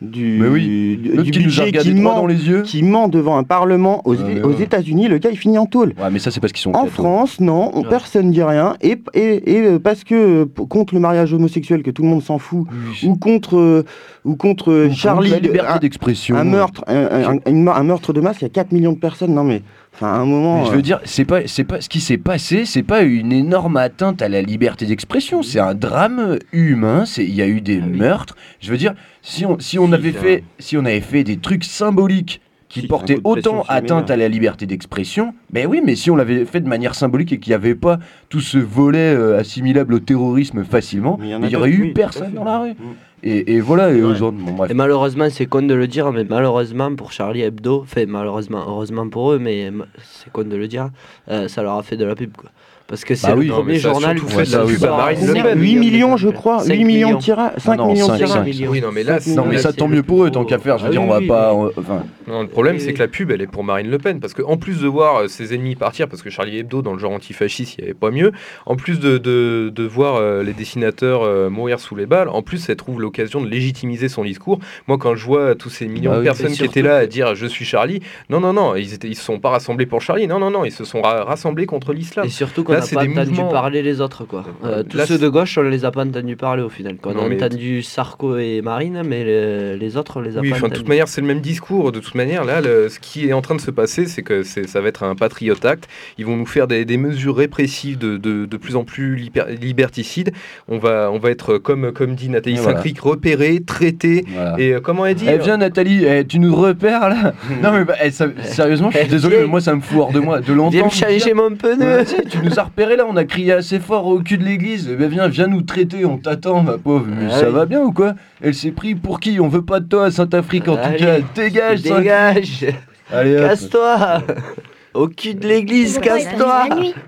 Speaker 9: du,
Speaker 7: Mais oui.
Speaker 9: du,
Speaker 7: L'autre
Speaker 9: du
Speaker 7: qui nous a
Speaker 9: budget
Speaker 7: regardé
Speaker 9: qui
Speaker 7: droit
Speaker 9: ment,
Speaker 7: dans les yeux.
Speaker 9: qui ment devant un parlement aux,
Speaker 7: Ouais,
Speaker 9: aux
Speaker 7: ouais.
Speaker 9: États-Unis, le gars il finit en tôle.
Speaker 7: Ouais, mais ça, c'est parce qu'ils sont.
Speaker 9: En
Speaker 7: cathos.
Speaker 9: France, non, on- personne dit rien. Et, et, et euh, parce que euh, p- contre le mariage homosexuel, que tout le monde s'en fout, ou contre, euh, ou contre euh, Charlie,
Speaker 7: la liberté
Speaker 9: un-
Speaker 7: d'expression.
Speaker 9: un meurtre, un, un- une- un meurtre de masse, il y a quatre millions de personnes. Non mais, enfin, à un moment.
Speaker 7: Mais je
Speaker 9: euh,
Speaker 7: veux dire, c'est pas, c'est pas ce qui s'est passé, c'est pas une énorme atteinte à la liberté d'expression, c'est un drame humain. C'est, il y a eu des meurtres. Je veux dire, si on, si on avait
Speaker 9: c'est
Speaker 7: fait, si on avait fait des trucs symboliques qui
Speaker 9: Si,
Speaker 7: portaient
Speaker 9: un coup de pression
Speaker 7: autant
Speaker 9: sur les
Speaker 7: atteinte
Speaker 9: médias.
Speaker 7: à la liberté d'expression, ben oui, mais si on l'avait fait de manière symbolique et qu'il n'y avait pas tout ce volet euh, assimilable au terrorisme facilement,
Speaker 9: Mais il y en a
Speaker 7: mais il y aurait
Speaker 9: d'autres,
Speaker 7: eu
Speaker 9: oui, tout à
Speaker 7: personne
Speaker 9: fait.
Speaker 7: dans la rue.
Speaker 9: Mm.
Speaker 7: Et, et voilà, et aujourd'hui, bon, bref.
Speaker 10: Et malheureusement, c'est con de le dire, mais malheureusement pour Charlie Hebdo, enfin malheureusement, heureusement pour eux, mais m- c'est con de le dire, euh, ça leur a fait de la pub quoi. Parce que c'est
Speaker 7: Bah
Speaker 10: le
Speaker 7: oui.
Speaker 8: Non,
Speaker 10: premier
Speaker 8: mais ça a
Speaker 10: journal
Speaker 8: surtout
Speaker 10: qui
Speaker 8: fait de la
Speaker 10: sort
Speaker 8: pub à Marine Le
Speaker 10: cinq
Speaker 8: Pen.
Speaker 9: huit millions, je crois,
Speaker 10: cinq
Speaker 9: huit millions
Speaker 10: millions.
Speaker 9: de tirages,
Speaker 7: Ah
Speaker 9: cinq
Speaker 7: non,
Speaker 9: millions de
Speaker 7: cinq,
Speaker 9: tirages.
Speaker 7: cinq.
Speaker 8: Oui, non, mais là,
Speaker 7: Non, mais ça tant mieux pour eux, tant qu'à faire. Je veux
Speaker 10: Ah
Speaker 7: dire,
Speaker 10: oui,
Speaker 7: on va
Speaker 10: oui,
Speaker 7: pas.
Speaker 10: mais-
Speaker 7: on- Enfin,
Speaker 8: Non, le problème,
Speaker 10: Oui,
Speaker 8: c'est
Speaker 10: oui.
Speaker 8: que la pub, elle est pour Marine Le Pen. Parce qu'en plus de voir euh, ses ennemis partir, parce que Charlie Hebdo, dans le genre antifasciste, il n'y avait pas mieux, en plus de, de, de voir euh, les dessinateurs euh, mourir sous les balles, en plus, elle trouve l'occasion de légitimiser son discours. Moi, quand je vois tous ces millions
Speaker 7: Bah
Speaker 8: de
Speaker 7: oui.
Speaker 8: personnes
Speaker 10: Et
Speaker 8: qui
Speaker 10: surtout-
Speaker 8: étaient là à dire « je suis Charlie », non, non, non, ils ne ils se sont pas rassemblés pour Charlie, non, non, non, ils se sont ra- rassemblés contre l'islam.
Speaker 10: Et surtout qu'on
Speaker 8: Là,
Speaker 10: n'a
Speaker 8: c'est
Speaker 10: pas
Speaker 8: des
Speaker 10: entendu
Speaker 8: mouvements-
Speaker 10: parler les autres quoi. Euh, tous
Speaker 8: Là,
Speaker 10: ceux
Speaker 8: c'est-
Speaker 10: de gauche, on les a pas entendus parler au final. Quoi. On
Speaker 8: Non,
Speaker 10: a
Speaker 8: mais-
Speaker 10: entendu Sarko et Marine, mais le- les autres, on les a
Speaker 8: Oui,
Speaker 10: pas
Speaker 8: enfin, de
Speaker 10: entendus.
Speaker 8: toute manière, c'est le même discours. De toute manière, là, le- ce qui est en train de se passer, c'est que c'est- ça va être un Patriot Act. Ils vont nous faire des, des mesures répressives de, de, de plus en plus liber- liberticides. On va, on va être, comme, comme dit Nathalie
Speaker 7: Et voilà.
Speaker 8: Saint-Cric, repérés, traités.
Speaker 7: voilà.
Speaker 8: Et euh, comment elle dit
Speaker 7: Eh viens Nathalie, eh, tu nous repères là. Non mais bah, eh, ça- sérieusement, je suis
Speaker 10: Eh,
Speaker 7: désolé,
Speaker 10: viens.
Speaker 7: mais moi ça me fout hors de moi de l'entendre.
Speaker 10: Viens me changer mon pneu.
Speaker 7: Ouais, tu sais, tu nous as repéré là, on a crié assez fort au cul de l'église. Eh ben viens, viens nous traiter, on t'attend ma pauvre. Mais
Speaker 10: Ah
Speaker 7: ça
Speaker 10: oui.
Speaker 7: va bien ou quoi? Elle s'est pris pour qui? On veut pas de toi à Saint-Afrique en
Speaker 10: Allez,
Speaker 7: tout cas. Dégage, Saint-
Speaker 10: Dégage.
Speaker 7: Allez hop.
Speaker 10: Casse-toi. Au cul de l'église,
Speaker 3: On va pas y passer
Speaker 10: casse-toi.
Speaker 3: la nuit.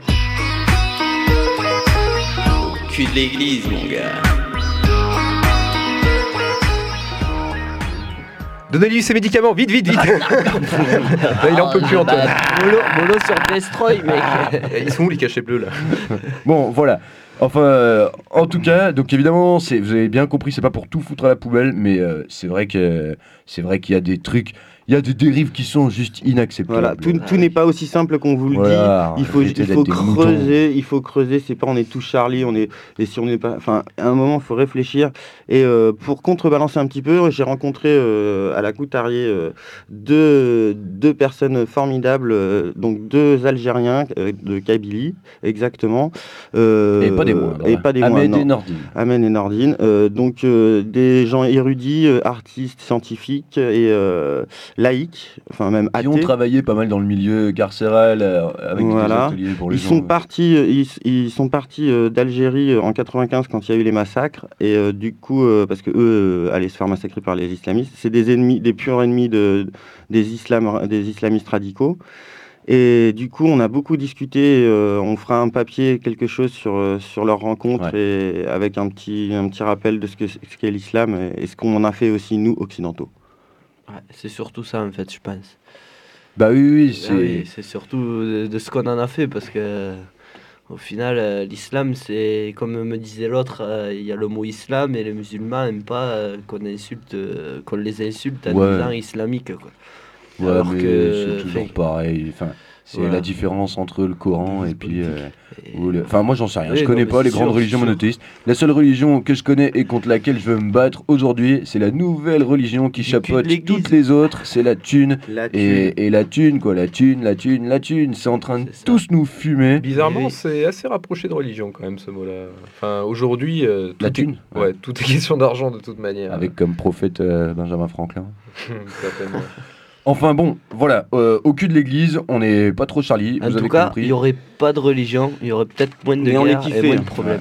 Speaker 4: Cul de l'église, mon gars.
Speaker 8: Donnez-lui ses médicaments, vite, vite, vite. Là, il en peut plus, Antoine.
Speaker 10: Molo, Molo sur Destroy, mec.
Speaker 8: Ils sont où les cachets bleus là?
Speaker 7: Bon, voilà. Enfin, euh, en tout cas, donc évidemment, c'est, vous avez bien compris, c'est pas pour tout foutre à la poubelle, mais euh, c'est vrai que c'est vrai qu'il y a des trucs, il y a des dérives qui sont juste inacceptables.
Speaker 9: Voilà, tout, tout n'est pas aussi simple qu'on vous le
Speaker 7: Voilà,
Speaker 9: dit. Il faut,
Speaker 7: arrêtez
Speaker 9: il faut
Speaker 7: d'être des moutons.
Speaker 9: creuser, il faut creuser. C'est pas on est tous Charlie, on est et si on n'est pas. Enfin, à un moment, il faut réfléchir. Et euh, pour contrebalancer un petit peu, j'ai rencontré euh, à la Coutarier euh, deux, deux personnes formidables, euh, donc deux Algériens euh, de Kabylie, exactement. Euh,
Speaker 7: Et pas des moindres.
Speaker 9: Et pas des
Speaker 7: Ahmed
Speaker 9: moindres,
Speaker 7: et
Speaker 9: non.
Speaker 7: Nordine.
Speaker 9: Ahmed et Nordine. Euh, donc euh, des gens érudits, euh, artistes, scientifiques et euh, laïcs, enfin même
Speaker 7: Qui ont
Speaker 9: athées.
Speaker 7: travaillé pas mal dans le milieu carcéral euh, avec
Speaker 9: Voilà.
Speaker 7: des ateliers pour les
Speaker 9: Ils
Speaker 7: gens.
Speaker 9: sont partis, euh, ils, ils sont partis euh, d'Algérie euh, en quatre-vingt-quinze quand il y a eu les massacres et euh, du coup euh, parce que eux euh, allaient se faire massacrer par les islamistes. C'est des ennemis, des purs ennemis de, des islam, des islamistes radicaux. Et du coup, on a beaucoup discuté. Euh, on fera un papier, quelque chose sur euh, sur leur rencontre et avec un petit un petit rappel de ce que ce qu'est l'islam et, et ce qu'on en a fait aussi nous occidentaux.
Speaker 10: Ouais, c'est surtout ça en fait, je pense.
Speaker 7: Bah oui, oui,
Speaker 10: Ah
Speaker 7: c'est.
Speaker 10: oui, c'est surtout de, de ce qu'on en a fait parce que au final, euh, l'islam, c'est comme me disait l'autre, euh, il y a le mot islam et les musulmans n'aiment pas euh, qu'on insulte, euh, qu'on les insulte en
Speaker 7: Ouais.
Speaker 10: disant islamique quoi.
Speaker 7: Ouais,
Speaker 10: Alors
Speaker 7: mais
Speaker 10: que
Speaker 7: c'est toujours
Speaker 10: enfin,
Speaker 7: pareil. Enfin, c'est
Speaker 10: voilà.
Speaker 7: la différence entre le Coran et puis. euh, ou le- Enfin, moi, j'en sais rien.
Speaker 10: Oui,
Speaker 7: je
Speaker 10: non,
Speaker 7: connais
Speaker 10: mais
Speaker 7: pas les
Speaker 10: c'est
Speaker 7: grandes
Speaker 10: sûr,
Speaker 7: religions
Speaker 10: c'est sûr.
Speaker 7: monothéistes. La seule religion que je connais et contre laquelle je veux me battre aujourd'hui, c'est la nouvelle religion qui chapeaute
Speaker 10: l'église.
Speaker 7: toutes les autres. C'est la thune.
Speaker 9: La thune.
Speaker 7: Et, et la thune, quoi. La thune, la thune, la thune. C'est en train de
Speaker 10: C'est ça.
Speaker 7: tous nous fumer.
Speaker 8: Bizarrement,
Speaker 10: Oui.
Speaker 8: c'est assez rapproché de religion quand même ce mot-là. Enfin, aujourd'hui, euh, tout
Speaker 7: La
Speaker 8: est-
Speaker 7: thune.
Speaker 8: ouais, tout est question d'argent de toute manière.
Speaker 7: Avec comme prophète euh, Benjamin Franklin.
Speaker 8: Certainement.
Speaker 7: Enfin bon, voilà, euh, au cul de l'église, on n'est pas trop Charlie,
Speaker 10: En
Speaker 7: vous
Speaker 10: tout
Speaker 7: avez
Speaker 10: cas,
Speaker 7: compris.
Speaker 10: il n'y aurait pas de religion, il y aurait peut-être moins de
Speaker 9: Mais on
Speaker 10: guerre
Speaker 9: les
Speaker 10: et
Speaker 9: kiffait,
Speaker 10: moins de
Speaker 9: hein.
Speaker 10: problèmes.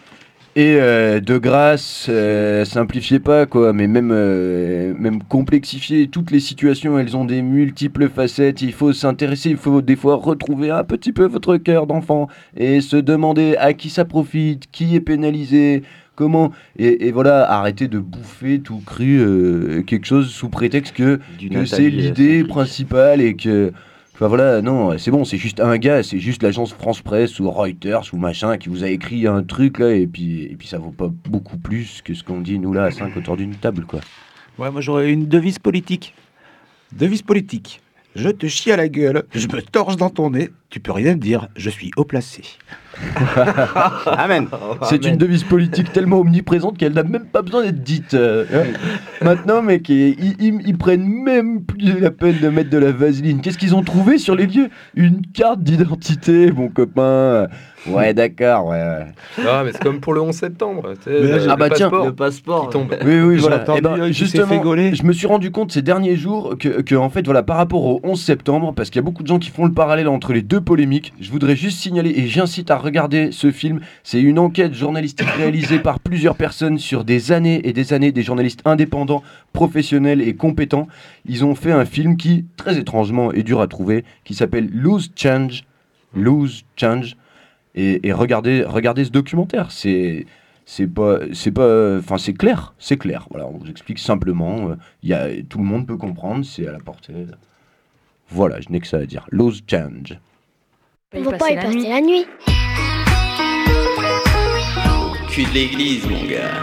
Speaker 7: Et euh, de grâce, euh, simplifiez pas quoi, mais même, euh, même complexifier toutes les situations, elles ont des multiples facettes. Il faut s'intéresser, il faut des fois retrouver un petit peu votre cœur d'enfant et se demander à qui ça profite, qui est pénalisé, comment. Et, et voilà, arrêter de bouffer tout cru euh, quelque chose sous prétexte que,
Speaker 9: Du
Speaker 7: que
Speaker 9: Nathalie,
Speaker 7: c'est
Speaker 9: euh,
Speaker 7: l'idée
Speaker 9: Saint-Cric.
Speaker 7: principale et que. Enfin voilà, non, c'est bon, c'est juste un gars, c'est juste l'agence France Presse ou Reuters ou machin qui vous a écrit un truc là et puis, et puis ça vaut pas beaucoup plus que ce qu'on dit nous là à cinq autour d'une table quoi.
Speaker 19: Ouais, moi j'aurais une devise politique. Devise politique. Je te chie à la gueule, je me torche dans ton nez, tu peux rien me dire, je suis haut placé.
Speaker 9: Amen.
Speaker 7: C'est une devise politique tellement omniprésente qu'elle n'a même pas besoin d'être dite. Euh, Maintenant, mec, ils, ils, ils prennent même plus la peine de mettre de la vaseline. Qu'est-ce qu'ils ont trouvé sur les lieux? Une carte d'identité, mon copain. Ouais, d'accord, ouais. ouais.
Speaker 8: Ah, mais c'est comme pour le onze septembre. tu sais,
Speaker 7: Mais là,
Speaker 8: le,
Speaker 7: ah bah
Speaker 8: le
Speaker 7: tiens,
Speaker 8: passeport
Speaker 10: le passeport.
Speaker 8: qui tombe.
Speaker 7: Oui, oui,
Speaker 19: J'ai
Speaker 7: voilà.
Speaker 19: entendu
Speaker 7: Eh ben,
Speaker 19: un qui s'est
Speaker 7: justement,
Speaker 19: fait gauler.
Speaker 7: je me suis rendu compte ces derniers jours que, que, en fait, voilà, par rapport au onze septembre, parce qu'il y a beaucoup de gens qui font le parallèle entre les deux polémiques, je voudrais juste signaler, et j'incite à regarder ce film, c'est une enquête journalistique réalisée par plusieurs personnes sur des années et des années, des journalistes indépendants, professionnels et compétents. Ils ont fait un film qui, très étrangement, est dur à trouver, qui s'appelle Loose Change. Loose Change. Et, et regardez, regardez ce documentaire, c'est, c'est pas, c'est pas, enfin c'est clair, c'est clair. Voilà, on vous explique simplement. Il y a, tout le monde peut comprendre, c'est à la portée. Voilà, je n'ai que ça à dire. Loose Change.
Speaker 3: On va pas y passer la nuit.
Speaker 4: Cul de l'église, mon gars.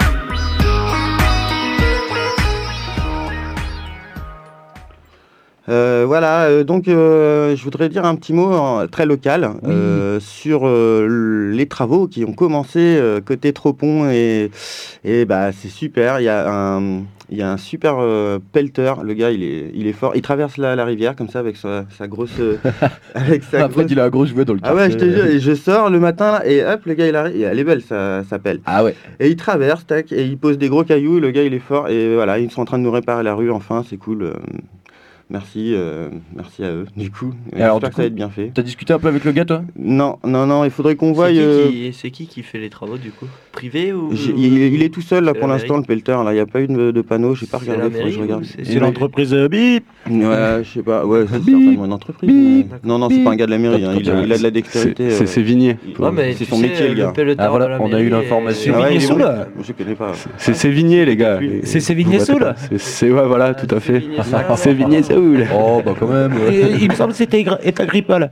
Speaker 9: Euh, voilà, euh, donc euh, je voudrais dire un petit mot euh, très local euh, sur euh, les travaux qui ont commencé euh, côté Tropon et, et bah, c'est super. Il y a un, il y a un super euh, pelleteur, le gars il est, il est fort. Il traverse la, la rivière comme ça avec sa, sa grosse. Euh, avec sa
Speaker 7: Après,
Speaker 9: grosse...
Speaker 7: il a un gros jouet dans le
Speaker 9: Ah ouais, je te jure, et je sors le matin là, et hop, le gars il arrive, et elle est belle sa, sa pelle.
Speaker 7: Ah ouais.
Speaker 9: Et il traverse, tac, et il pose des gros cailloux, le gars il est fort, et voilà, ils sont en train de nous réparer la rue, enfin, c'est cool. Euh... Merci, euh, merci à eux, du coup.
Speaker 7: Et alors,
Speaker 9: j'espère
Speaker 7: du
Speaker 9: que ça va
Speaker 7: coup,
Speaker 9: être bien fait.
Speaker 7: T'as discuté un peu avec le gars, toi?
Speaker 9: Non, non, non, il faudrait qu'on voie.
Speaker 10: C'est qui,
Speaker 9: euh,
Speaker 10: qui- c'est qui qui fait les travaux du coup? Privé ou
Speaker 9: j'ai- il, il est tout seul là
Speaker 10: C'est
Speaker 9: pour
Speaker 10: la
Speaker 9: l'instant,
Speaker 10: mairie
Speaker 9: le pelleteur. Là, il n'y a pas eu de, de panneau, j'ai pas
Speaker 10: C'est
Speaker 9: regardé,
Speaker 10: la
Speaker 9: faudrait que je
Speaker 10: mairie
Speaker 9: regarde.
Speaker 10: ou c'est-
Speaker 19: C'est l'entreprise euh, Bip.
Speaker 9: Ouais, je sais pas, ouais, c'est certainement une entreprise. mais- Non, non, c'est pas un gars de la mairie, hein, il, a, il a de la dextérité.
Speaker 16: C'est
Speaker 9: euh,
Speaker 16: Sévigné.
Speaker 9: il-
Speaker 10: Non, mais
Speaker 9: c'est
Speaker 10: tu
Speaker 9: son
Speaker 10: sais,
Speaker 9: métier, le
Speaker 10: le
Speaker 9: gars.
Speaker 10: pelleteur
Speaker 7: Ah, voilà,
Speaker 10: de la
Speaker 7: on a eu
Speaker 10: mairie
Speaker 7: l'information.
Speaker 10: est-
Speaker 9: Ah ouais, il est
Speaker 19: Vigné-Sous,
Speaker 9: bon.
Speaker 19: là.
Speaker 9: Je connais pas.
Speaker 16: C'est Sévigné, les gars.
Speaker 19: C'est Sévigné-Sous, là.
Speaker 16: C'est- C'est ouais, voilà, tout à fait.
Speaker 10: Sévigné-Sous.
Speaker 16: Sévigné-Sous.
Speaker 7: Oh, bah quand même. ouais.
Speaker 19: Et il me semble que c'était Gra- est Agrippa.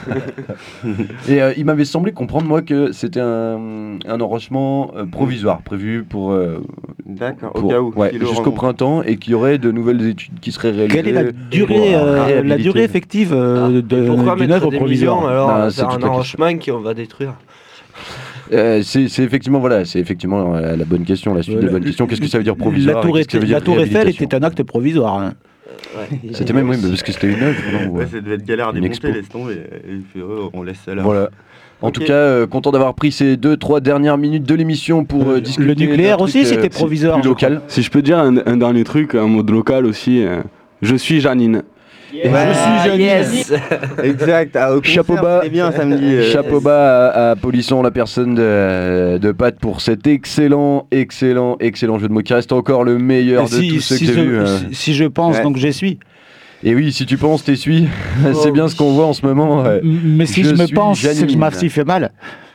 Speaker 7: Et euh, il m'avait semblé comprendre, moi, que c'était un, un enrochement euh, provisoire, prévu pour. euh,
Speaker 9: D'accord, au
Speaker 7: pour-
Speaker 9: cas où.
Speaker 7: ouais,
Speaker 9: si le
Speaker 7: jusqu'au
Speaker 9: remonte.
Speaker 7: printemps, et qu'il y aurait de nouvelles études qui seraient réalisées.
Speaker 19: Quelle est la
Speaker 7: pour,
Speaker 19: durée,
Speaker 7: euh,
Speaker 19: euh, la
Speaker 7: réhabiliter.
Speaker 19: durée effective euh, de-
Speaker 10: Et pourquoi
Speaker 19: d'une
Speaker 10: mettre
Speaker 19: œuvre
Speaker 10: des
Speaker 19: provisoire
Speaker 10: millions alors
Speaker 7: Non,
Speaker 10: à
Speaker 7: c'est
Speaker 10: faire
Speaker 7: toute
Speaker 10: un
Speaker 7: la
Speaker 10: enrochement qu'on va détruire?
Speaker 7: Euh, c'est c'est effectivement, voilà, c'est effectivement euh, la bonne question, la suite de
Speaker 19: Euh,
Speaker 7: la bonne question. Qu'est-ce que ça veut dire provisoire?
Speaker 19: La tour,
Speaker 7: et qu'est-ce que ça veut
Speaker 19: Eiffel- la
Speaker 7: dire
Speaker 19: tour Eiffel
Speaker 7: réhabilitation
Speaker 19: était un acte provisoire. hein.
Speaker 7: C'était même, oui, mais parce que c'était une œuvre, non?
Speaker 9: Ouais, ça devait être galère à
Speaker 7: Une
Speaker 9: démonter,
Speaker 7: expo.
Speaker 9: laisse tomber. Et il fait, oh, on laisse ça là.
Speaker 7: Voilà. En
Speaker 9: Ok.
Speaker 7: tout cas, euh, content d'avoir pris ces deux, trois dernières minutes de l'émission pour euh, discuter.
Speaker 19: Le nucléaire
Speaker 7: d'un
Speaker 19: aussi,
Speaker 7: truc, euh,
Speaker 19: c'était provisoire.
Speaker 7: plus
Speaker 19: je crois.
Speaker 7: local.
Speaker 16: Si je peux dire un, un dernier truc, un mode local aussi. euh, je suis Janine.
Speaker 9: Ouais,
Speaker 19: Je suis Janine.
Speaker 10: Yes.
Speaker 9: Exact. Ah, au concert,
Speaker 7: Chapeau bas.
Speaker 9: c'était bien samedi. euh,
Speaker 7: Chapeau bas à, à Polisson, la personne de, de Pat, pour cet excellent, excellent, excellent jeu de mots qui reste encore le meilleur de
Speaker 19: Si-
Speaker 7: tous ceux
Speaker 19: si
Speaker 7: que j'ai
Speaker 19: je-
Speaker 7: vus. hein.
Speaker 19: si- Si je pense,
Speaker 9: Ouais.
Speaker 19: donc j'essuie.
Speaker 7: Et oui, si tu penses, t'essuies. C'est bien ce qu'on voit en ce moment. ouais.
Speaker 19: M- Mais si
Speaker 7: Je
Speaker 19: je, me
Speaker 7: suis
Speaker 19: pense, c'est que je
Speaker 7: Janine.
Speaker 19: m'assis fait mal.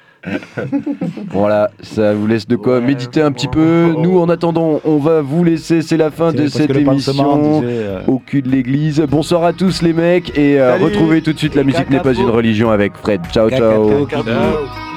Speaker 7: Voilà, ça vous laisse de quoi
Speaker 10: Ouais.
Speaker 7: méditer un petit peu. Nous, en attendant, on va vous laisser. C'est la fin
Speaker 19: C'est
Speaker 7: de
Speaker 19: parce
Speaker 7: cette
Speaker 19: que le pansement
Speaker 7: émission.
Speaker 19: disait, euh,
Speaker 7: Au cul de l'église. Bonsoir à tous les mecs et euh,
Speaker 9: Salut.
Speaker 7: retrouvez tout de suite La musique n'est pas une religion avec Fred. Ciao, ciao.
Speaker 19: Caca,
Speaker 8: Ciao.